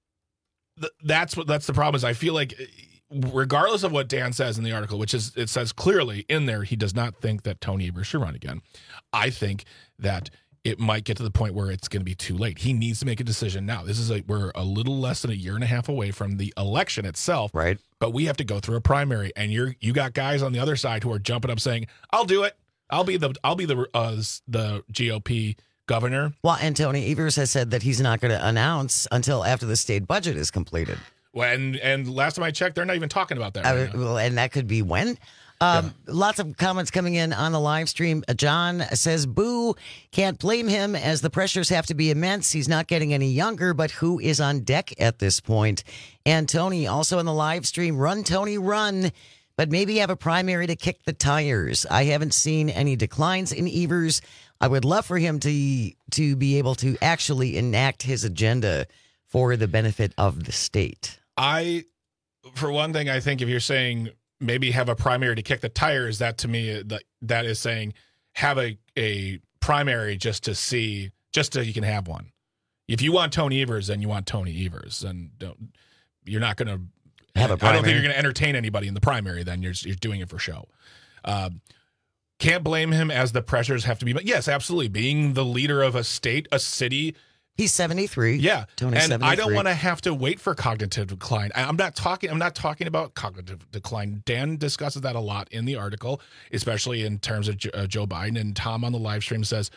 th- that's what that's the problem is I feel like regardless of what Dan says in the article, which is it says clearly in there, he does not think that Tony Evers should run again. I think that it might get to the point where it's going to be too late. He needs to make a decision now. This is a, we're a little less than a year and a half away from the election itself. Right. But we have to go through a primary, and you're you got guys on the other side who are jumping up saying, "I'll do it. I'll be the I'll be the uh, the G O P governor." Well, and Tony Evers has said that he's not going to announce until after the state budget is completed. When and last time I checked, they're not even talking about that. Right uh, well, and that could be when. Um, yeah. Lots of comments coming in on the live stream. John says, boo, can't blame him as the pressures have to be immense. He's not getting any younger, but who is on deck at this point? And Tony also in the live stream, run, Tony, run, but maybe have a primary to kick the tires. I haven't seen any declines in Evers. I would love for him to, to be able to actually enact his agenda for the benefit of the state. I, for one thing, I think if you're saying maybe have a primary to kick the tires, that to me, that that is saying have a, a primary just to see, just so you can have one. If you want Tony Evers, then you want Tony Evers, and don't, you're not going to have a primary. I don't think you're going to entertain anybody in the primary. Then you're you're doing it for show. Um, can't blame him as the pressures have to be. But yes, absolutely, being the leader of a state, a city. He's seventy-three. Yeah, Tony's and seventy-three. I don't want to have to wait for cognitive decline. I'm not talking. I'm not talking about cognitive decline. Dan discusses that a lot in the article, especially in terms of uh, Joe Biden. And Tom on the live stream says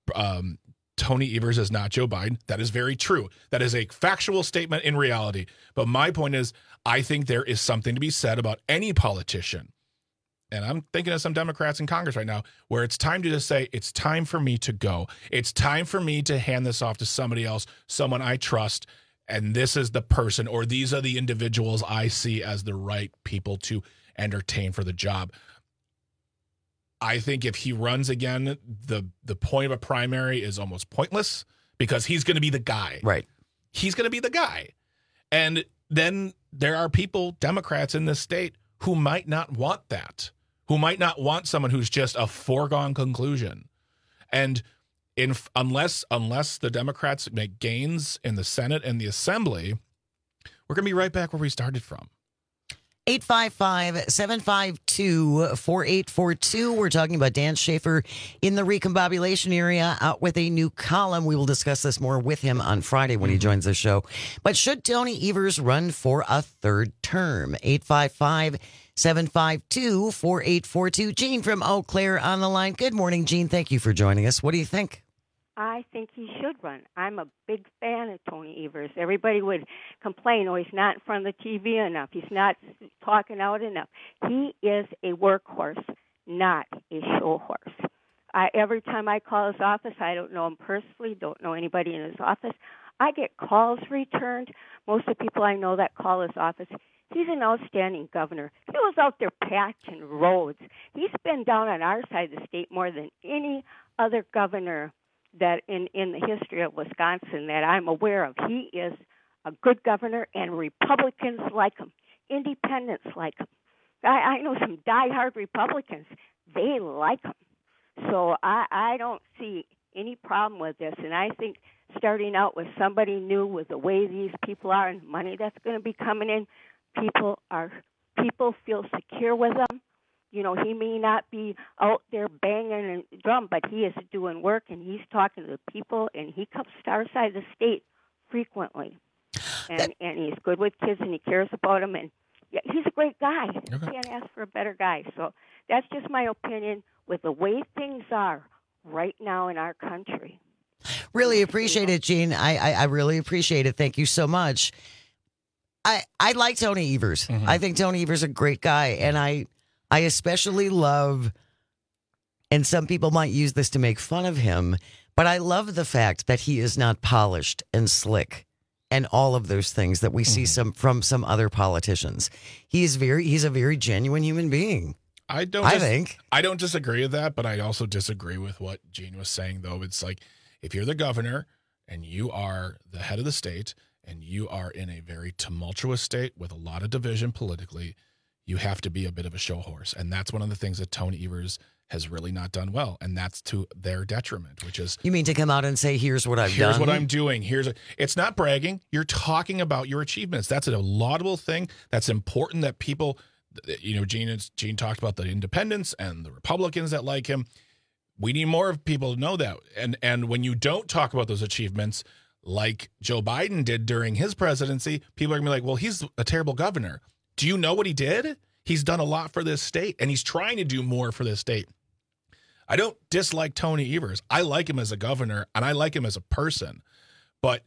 um, Tony Evers is not Joe Biden. That is very true. That is a factual statement in reality. But my point is, I think there is something to be said about any politician. And I'm thinking of some Democrats in Congress right now where it's time to just say, it's time for me to go. It's time for me to hand this off to somebody else, someone I trust. And this is the person, or these are the individuals I see as the right people to entertain for the job. I think if he runs again, the, the point of a primary is almost pointless because he's going to be the guy. Right. He's going to be the guy. And then there are people, Democrats in this state, who might not want that. Who might not want someone who's just a foregone conclusion. And in unless unless the Democrats make gains in the Senate and the Assembly, we're going to be right back where we started from. eight five five, seven five two, four eight four two. We're talking about Dan Schaefer in the recombobulation area out with a new column. We will discuss this more with him on Friday when he joins the show. But should Tony Evers run for a third term? eight five five, seven five two, four eight four two. Gene from Eau Claire on the line. Good morning, Gene. Thank you for joining us. What do you think? I think he should run. I'm a big fan of Tony Evers. Everybody would complain, oh, he's not in front of the T V enough. He's not talking out enough. He is a workhorse, not a show horse. I, every time I call his office, I don't know him personally, don't know anybody in his office. I get calls returned. Most of the people I know that call his office, he's an outstanding governor. He was out there patching roads. He's been down on our side of the state more than any other governor that in, in the history of Wisconsin that I'm aware of. He is a good governor, and Republicans like him. Independents like him. I, I know some diehard Republicans. They like him. So I, I don't see any problem with this, and I think starting out with somebody new with the way these people are and money that's going to be coming in, people are people feel secure with him. You know, he may not be out there banging a drum, but he is doing work, and he's talking to the people, and he comes to our side of the state frequently. And, and he's good with kids, and he cares about them, and yeah, he's a great guy. Okay. You can't ask for a better guy. So that's just my opinion with the way things are right now in our country. Really appreciate it, Jean. I, I, I really appreciate it. Thank you so much. I I like Tony Evers. Mm-hmm. I think Tony Evers is a great guy, and I I especially love, and some people might use this to make fun of him, but I love the fact that he is not polished and slick and all of those things that we mm-hmm. see some from some other politicians. He is very he's a very genuine human being. I don't I dis- think. I don't disagree with that, but I also disagree with what Jean was saying, though. It's like, if you're the governor and you are the head of the state and you are in a very tumultuous state with a lot of division politically, you have to be a bit of a show horse. And that's one of the things that Tony Evers has really not done well. And that's to their detriment, which is... You mean to come out and say, here's what I've here's done? Here's what I'm doing. Here's a, It's not bragging. You're talking about your achievements. That's a laudable thing. That's important that people... You know, Gene, Gene talked about the independents and the Republicans that like him. We need more of people to know that. And and when you don't talk about those achievements, like Joe Biden did during his presidency, people are going to be like, well, he's a terrible governor. Do you know what he did? He's done a lot for this state, and he's trying to do more for this state. I don't dislike Tony Evers. I like him as a governor, and I like him as a person. But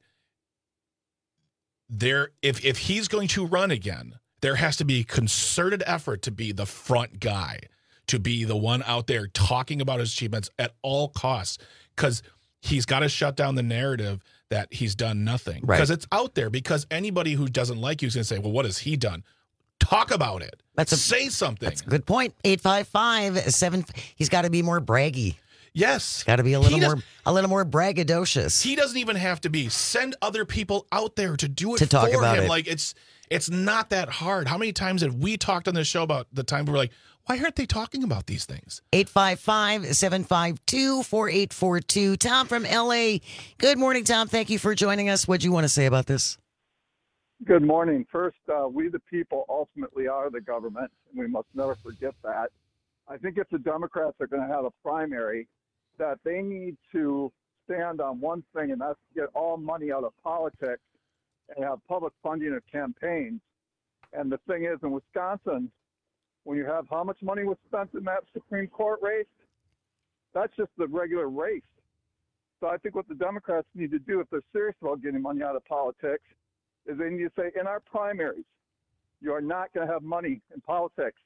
there, if if he's going to run again, there has to be concerted effort to be the front guy, to be the one out there talking about his achievements at all costs, because he's got to shut down the narrative that he's done nothing. Right. Because it's out there, because anybody who doesn't like you is going to say, well, what has he done? Talk about it. That's a, Say something. That's a good point. eight five five seven He's got to be more braggy. Yes. Got to be a little more a little more braggadocious. He doesn't even have to be. Send other people out there to do it to talk for about him. It. Like it's it's not that hard. How many times have we talked on this show about the time we were like, why aren't they talking about these things? eight five five seven five two four eight four two. Tom from L A. Good morning, Tom. Thank you for joining us. What do you want to say about this? Good morning. First, uh, we the people ultimately are the government, and we must never forget that. I think if the Democrats are going to have a primary, that they need to stand on one thing, and that's get all money out of politics and have public funding of campaigns. And the thing is, in Wisconsin, when you have how much money was spent in that Supreme Court race, that's just the regular race. So I think what the Democrats need to do, if they're serious about getting money out of politics, is they need to say, in our primaries, you are not going to have money in politics.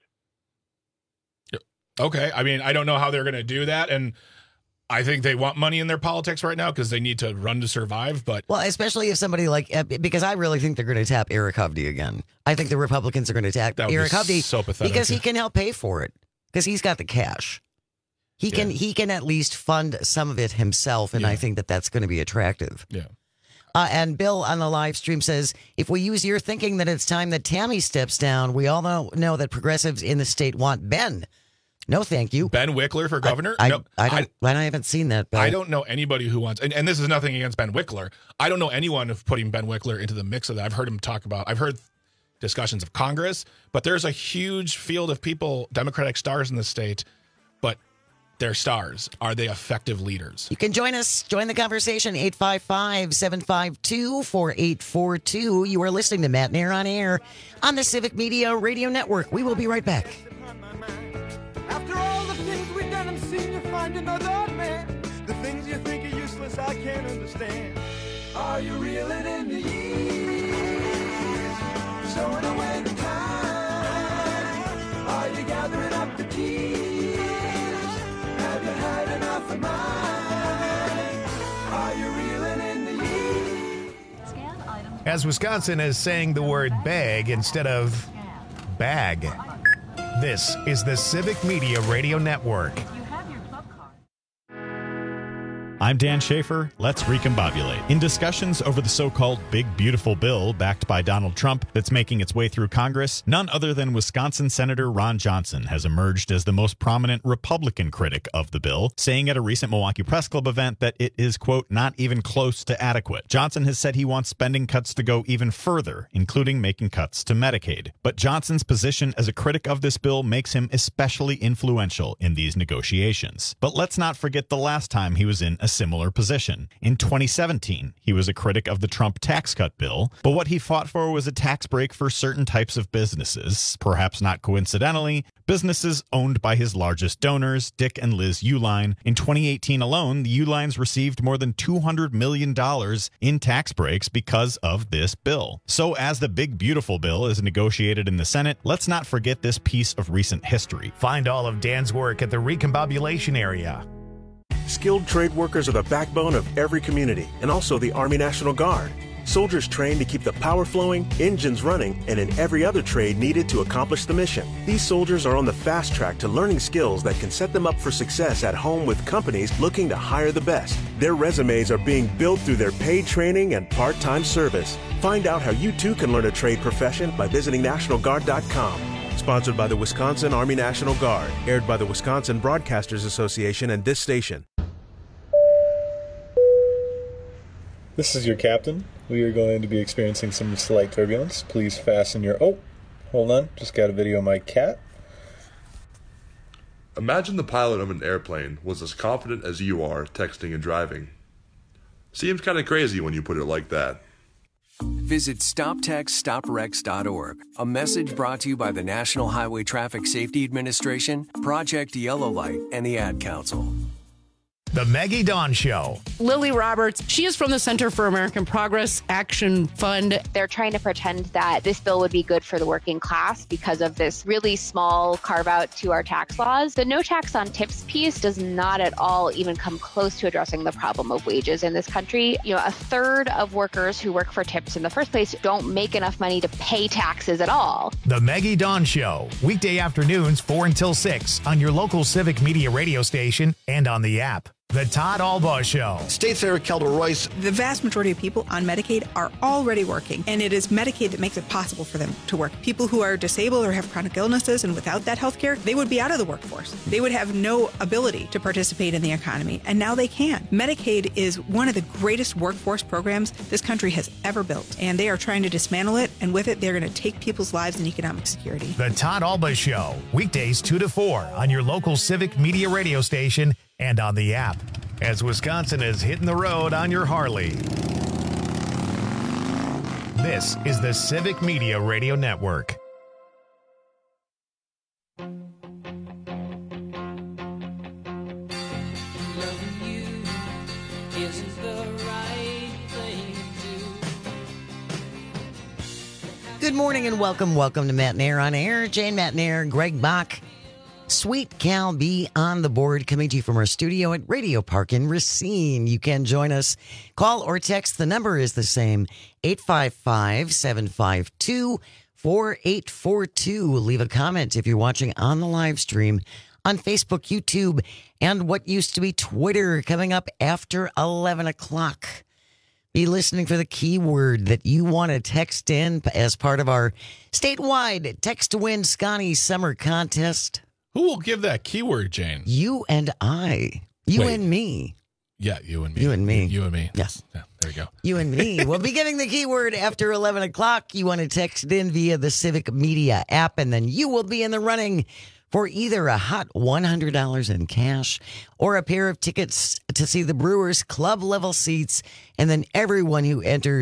Okay. I mean, I don't know how they're going to do that. And I think they want money in their politics right now because they need to run to survive. But well, especially if somebody like, because I really think they're going to tap Eric Hovde again. I think the Republicans are going to tap Eric Hovde so pathetic. because he can help pay for it because he's got the cash. He yeah. can he can at least fund some of it himself, and yeah. I think that that's going to be attractive. Yeah. Uh, and Bill on the live stream says, if we use your thinking that it's time that Tammy steps down, we all know, know that progressives in the state want Ben. No, thank you. Ben Wickler for governor? I, I, no, I, don't, I, I haven't seen that, Bill. I don't know anybody who wants, and, and this is nothing against Ben Wickler. I don't know anyone of putting Ben Wickler into the mix of that. I've heard him talk about, I've heard discussions of Congress, but there's a huge field of people, Democratic stars in the state, but they're stars. Are they effective leaders? You can join us, join the conversation, eight five five, seven five two, four eight four two. You are listening to Matt Nair on Air on the Civic Media Radio Network. We will be right back. After all the things we've done, I'm seeing you find another man. The things you think are useless, I can't understand. Are you reeling in the years? Stowing away the time? Are you gathering up the keys? Have you had enough of mine? Are you reeling in the years? As Wisconsin is saying the word bag instead of bag. This is the Civic Media Radio Network. I'm Dan Schaefer. Let's recombobulate. In discussions over the so-called Big Beautiful Bill backed by Donald Trump that's making its way through Congress, none other than Wisconsin Senator Ron Johnson has emerged as the most prominent Republican critic of the bill, saying at a recent Milwaukee Press Club event that it is, quote, not even close to adequate. Johnson has said he wants spending cuts to go even further, including making cuts to Medicaid. But Johnson's position as a critic of this bill makes him especially influential in these negotiations. But let's not forget the last time he was in a similar position. In twenty seventeen, he was a critic of the Trump tax cut bill, but what he fought for was a tax break for certain types of businesses, perhaps not coincidentally, businesses owned by his largest donors, Dick and Liz Uihlein. In twenty eighteen alone, the Uihleins received more than two hundred million dollars in tax breaks because of this bill. So as the Big Beautiful Bill is negotiated in the Senate, let's not forget this piece of recent history. Find all of Dan's work at the Recombobulation area. Skilled trade workers are the backbone of every community, and also the Army National Guard. Soldiers trained to keep the power flowing, engines running, and in every other trade needed to accomplish the mission. These soldiers are on the fast track to learning skills that can set them up for success at home with companies looking to hire the best. Their resumes are being built through their paid training and part-time service. Find out how you too can learn a trade profession by visiting National Guard dot com. Sponsored by the Wisconsin Army National Guard. Aired by the Wisconsin Broadcasters Association and this station. This is your captain. We are going to be experiencing some slight turbulence. Please fasten your... Oh, hold on. Just got a video of my cat. Imagine the pilot of an airplane was as confident as you are texting and driving. Seems kind of crazy when you put it like that. Visit stop text stop wrecks dot org. A message brought to you by the National Highway Traffic Safety Administration, Project Yellow Light, and the Ad Council. The Maggie Dawn Show. Lily Roberts, she is from the Center for American Progress Action Fund. They're trying to pretend that this bill would be good for the working class because of this really small carve out to our tax laws. The no tax on tips piece does not at all even come close to addressing the problem of wages in this country. You know, a third of workers who work for tips in the first place don't make enough money to pay taxes at all. The Maggie Dawn Show, weekday afternoons four until six on your local Civic Media radio station and on the app. The Todd Albaugh Show. State Senator Kelda Royce. The vast majority of people on Medicaid are already working, and it is Medicaid that makes it possible for them to work. People who are disabled or have chronic illnesses and without that health care, they would be out of the workforce. They would have no ability to participate in the economy, and now they can. Medicaid is one of the greatest workforce programs this country has ever built, and they are trying to dismantle it, and with it, they're going to take people's lives and economic security. The Todd Albaugh Show, weekdays two to four on your local Civic Media radio station and on the app, as Wisconsin is hitting the road on your Harley. This is the Civic Media Radio Network. Good morning and welcome. Welcome to Matt and Air on Air. Jane Matt and Air, Greg Bach. Sweet Cal B on the board, coming to you from our studio at Radio Park in Racine. You can join us. Call or text. The number is the same, eight five five, seven five two, four eight four two. Leave a comment if you're watching on the live stream on Facebook, YouTube, and what used to be Twitter, coming up after eleven o'clock. Be listening for the keyword that you want to text in as part of our statewide Text to Win Scotty Summer Contest. Who will give that keyword, Jane? You and I. You Wait. and me. Yeah, you and me. You and me. You and me. Yes. Yeah, there you go. You and me. We'll be giving the keyword after eleven o'clock. You want to text it in via the Civic Media app, and then you will be in the running for either a hot one hundred dollars in cash or a pair of tickets to see the Brewers club level seats. And then everyone who enters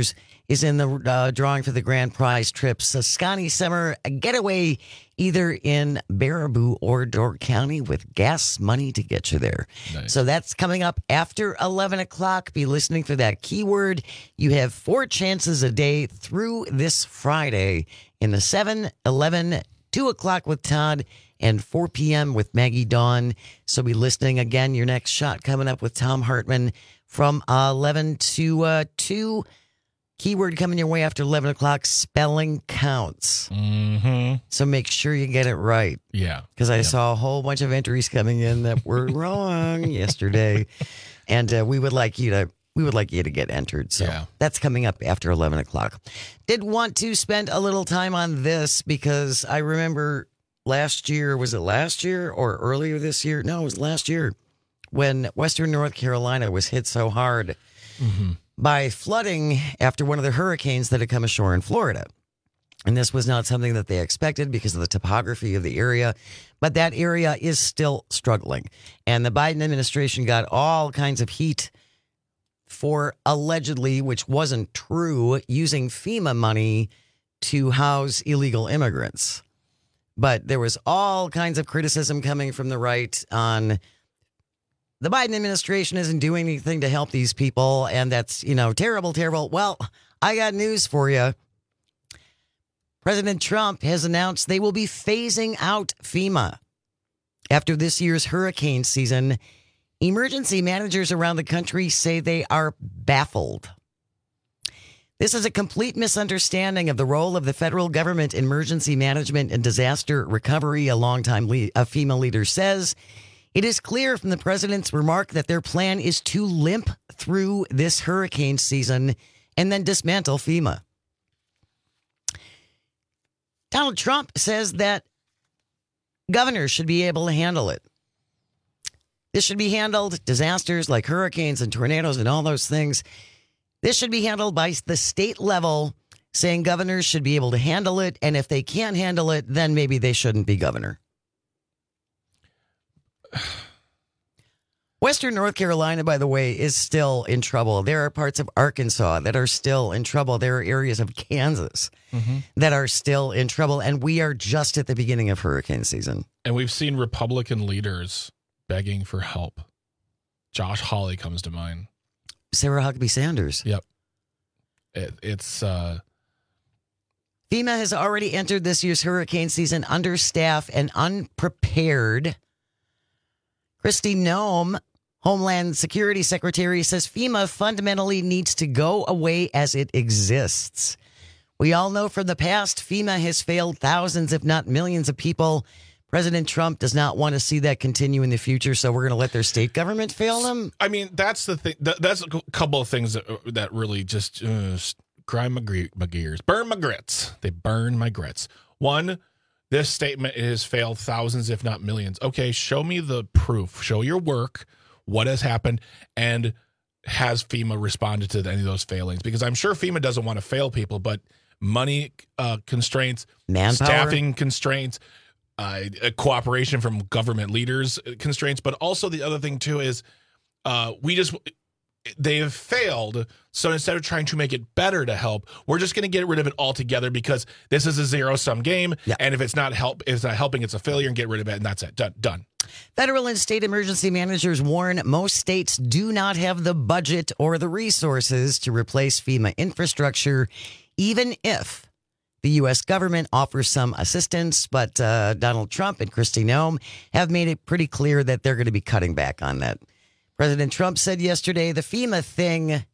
is in the uh, drawing for the grand prize trip. Saskani Summer, a getaway either in Baraboo or Door County with gas money to get you there. Nice. So that's coming up after eleven o'clock. Be listening for that keyword. You have four chances a day through this Friday in the seven, eleven, two o'clock with Todd, and four p.m. with Maggie Dawn. So be listening again. Your next shot coming up with Tom Hartman from uh, eleven to uh, two. Keyword coming your way after eleven o'clock, spelling counts. Mm-hmm. So make sure you get it right. Yeah. Because I Yep. saw a whole bunch of entries coming in that were wrong yesterday. And uh, we would like you to we would like you to get entered. So Yeah. that's coming up after eleven o'clock. Did want to spend a little time on this because I remember last year, was it last year or earlier this year? No, it was last year when Western North Carolina was hit so hard Mm-hmm. by flooding after one of the hurricanes that had come ashore in Florida. And this was not something that they expected because of the topography of the area, but that area is still struggling. And the Biden administration got all kinds of heat for allegedly, which wasn't true, using FEMA money to house illegal immigrants. But there was all kinds of criticism coming from the right on the Biden administration isn't doing anything to help these people, and that's, you know, terrible, terrible. Well, I got news for you. President Trump has announced they will be phasing out FEMA. After this year's hurricane season, emergency managers around the country say they are baffled. This is a complete misunderstanding of the role of the federal government in emergency management and disaster recovery, a longtime le- a FEMA leader says. It is clear from the president's remark that their plan is to limp through this hurricane season and then dismantle FEMA. Donald Trump says that governors should be able to handle it. This should be handled, disasters like hurricanes and tornadoes and all those things. This should be handled by the state level, saying governors should be able to handle it. And if they can't handle it, then maybe they shouldn't be governor. Western North Carolina, by the way, is still in trouble. There are parts of Arkansas that are still in trouble. There are areas of Kansas Mm-hmm. that are still in trouble. And we are just at the beginning of hurricane season. And we've seen Republican leaders begging for help. Josh Hawley comes to mind. Sarah Huckabee Sanders. Yep. It, it's uh, FEMA has already entered this year's hurricane season understaffed and unprepared. Kristi Noem, Homeland Security Secretary, says FEMA fundamentally needs to go away as it exists. We all know from the past, FEMA has failed thousands, if not millions of people. President Trump does not want to see that continue in the future, so we're going to let their state government fail them? I mean, that's the thing. That, that's a couple of things that, that really just uh, grind my, gre- my gears, burn my grits. They burn my grits. One, this statement has failed thousands, if not millions. Okay, show me the proof. Show your work, what has happened, and has FEMA responded to any of those failings? Because I'm sure FEMA doesn't want to fail people, but money uh, constraints, Manpower. staffing constraints, uh, cooperation from government leaders constraints, but also the other thing too is uh, we just they have failed. So instead of trying to make it better to help, we're just going to get rid of it altogether because this is a zero sum game. Yeah. And if it's not help, if it's not helping, it's a failure, and get rid of it, and that's it. Done. Done. Federal and state emergency managers warn most states do not have the budget or the resources to replace FEMA infrastructure, even if the U S government offers some assistance. But uh, Donald Trump and Kristi Noem have made it pretty clear that they're going to be cutting back on that. President Trump said yesterday the FEMA thing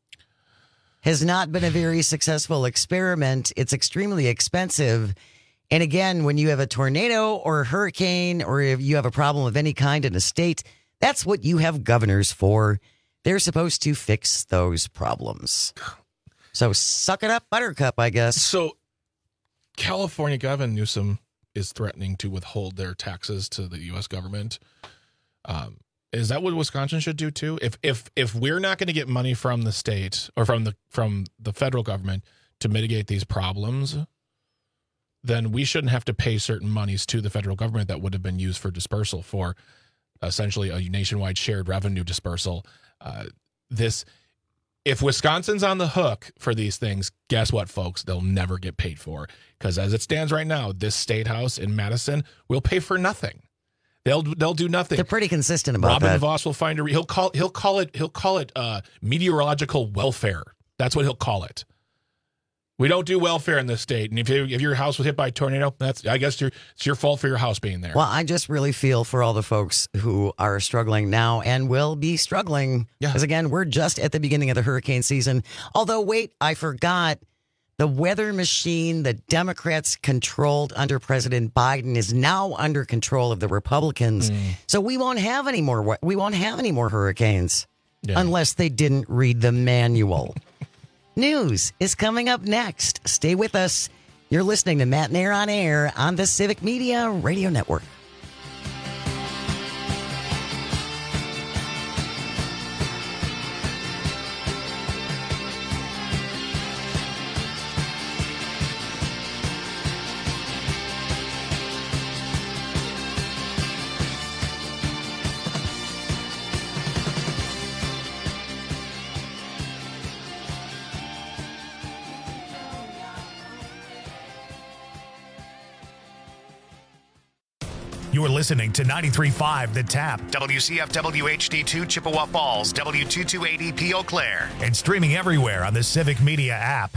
has not been a very successful experiment. It's extremely expensive. And again, when you have a tornado or a hurricane, or if you have a problem of any kind in a state, that's what you have governors for. They're supposed to fix those problems. So suck it up, Buttercup, I guess. So California Gavin Newsom is threatening to withhold their taxes to the U S government. Um, is that what Wisconsin should do too? If if if we're not going to get money from the state or from the from the federal government to mitigate these problems, then we shouldn't have to pay certain monies to the federal government that would have been used for dispersal for essentially a nationwide shared revenue dispersal. Uh, this if Wisconsin's on the hook for these things, guess what, folks? They'll never get paid for. Because as it stands right now, this state house in Madison will pay for nothing. They'll they'll do nothing. They're pretty consistent about Robin that. Voss will find a re- he'll call he'll call it he'll call it uh, meteorological welfare. That's what he'll call it. We don't do welfare in this state, and if you, if your house was hit by a tornado, that's I guess your, it's your fault for your house being there. Well, I just really feel for all the folks who are struggling now and will be struggling. Yeah. Because again, we're just at the beginning of the hurricane season. Although, wait, I forgot. The weather machine that Democrats controlled under President Biden is now under control of the Republicans. Mm. So we won't have any more. We won't have any more hurricanes Yeah. unless they didn't read the manual. News is coming up next. Stay with us. You're listening to Matt and Air on Air on the Civic Media Radio Network. You're listening to ninety-three point five The Tap, W C F W H D two Chippewa Falls, W two two eight E P Eau Claire, and streaming everywhere on the Civic Media app.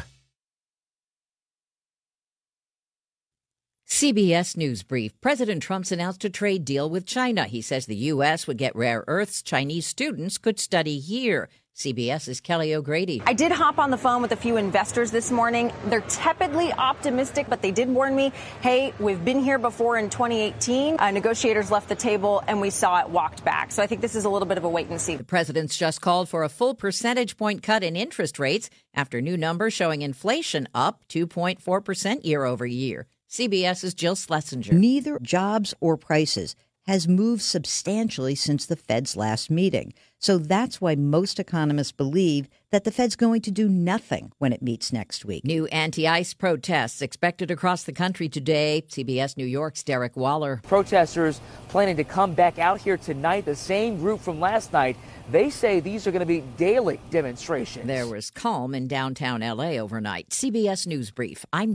C B S News Brief. President Trump's announced a trade deal with China. He says the U S would get rare earths Chinese students could study here. CBS's Kelly O'Grady. I did hop on the phone with a few investors this morning. They're tepidly optimistic, but they did warn me, hey, we've been here before in twenty eighteen. Uh, negotiators left the table and we saw it walked back. So I think this is a little bit of a wait and see. The president's just called for a full percentage point cut in interest rates after new numbers showing inflation up two point four percent year over year. CBS's Jill Schlesinger. Neither jobs or prices has moved substantially since the Fed's last meeting. So that's why most economists believe that the Fed's going to do nothing when it meets next week. New anti-ICE protests expected across the country today. C B S New York's Derek Waller. Protesters planning to come back out here tonight, the same group from last night. They say these are going to be daily demonstrations. There was calm in downtown L A overnight. C B S News Brief. I'm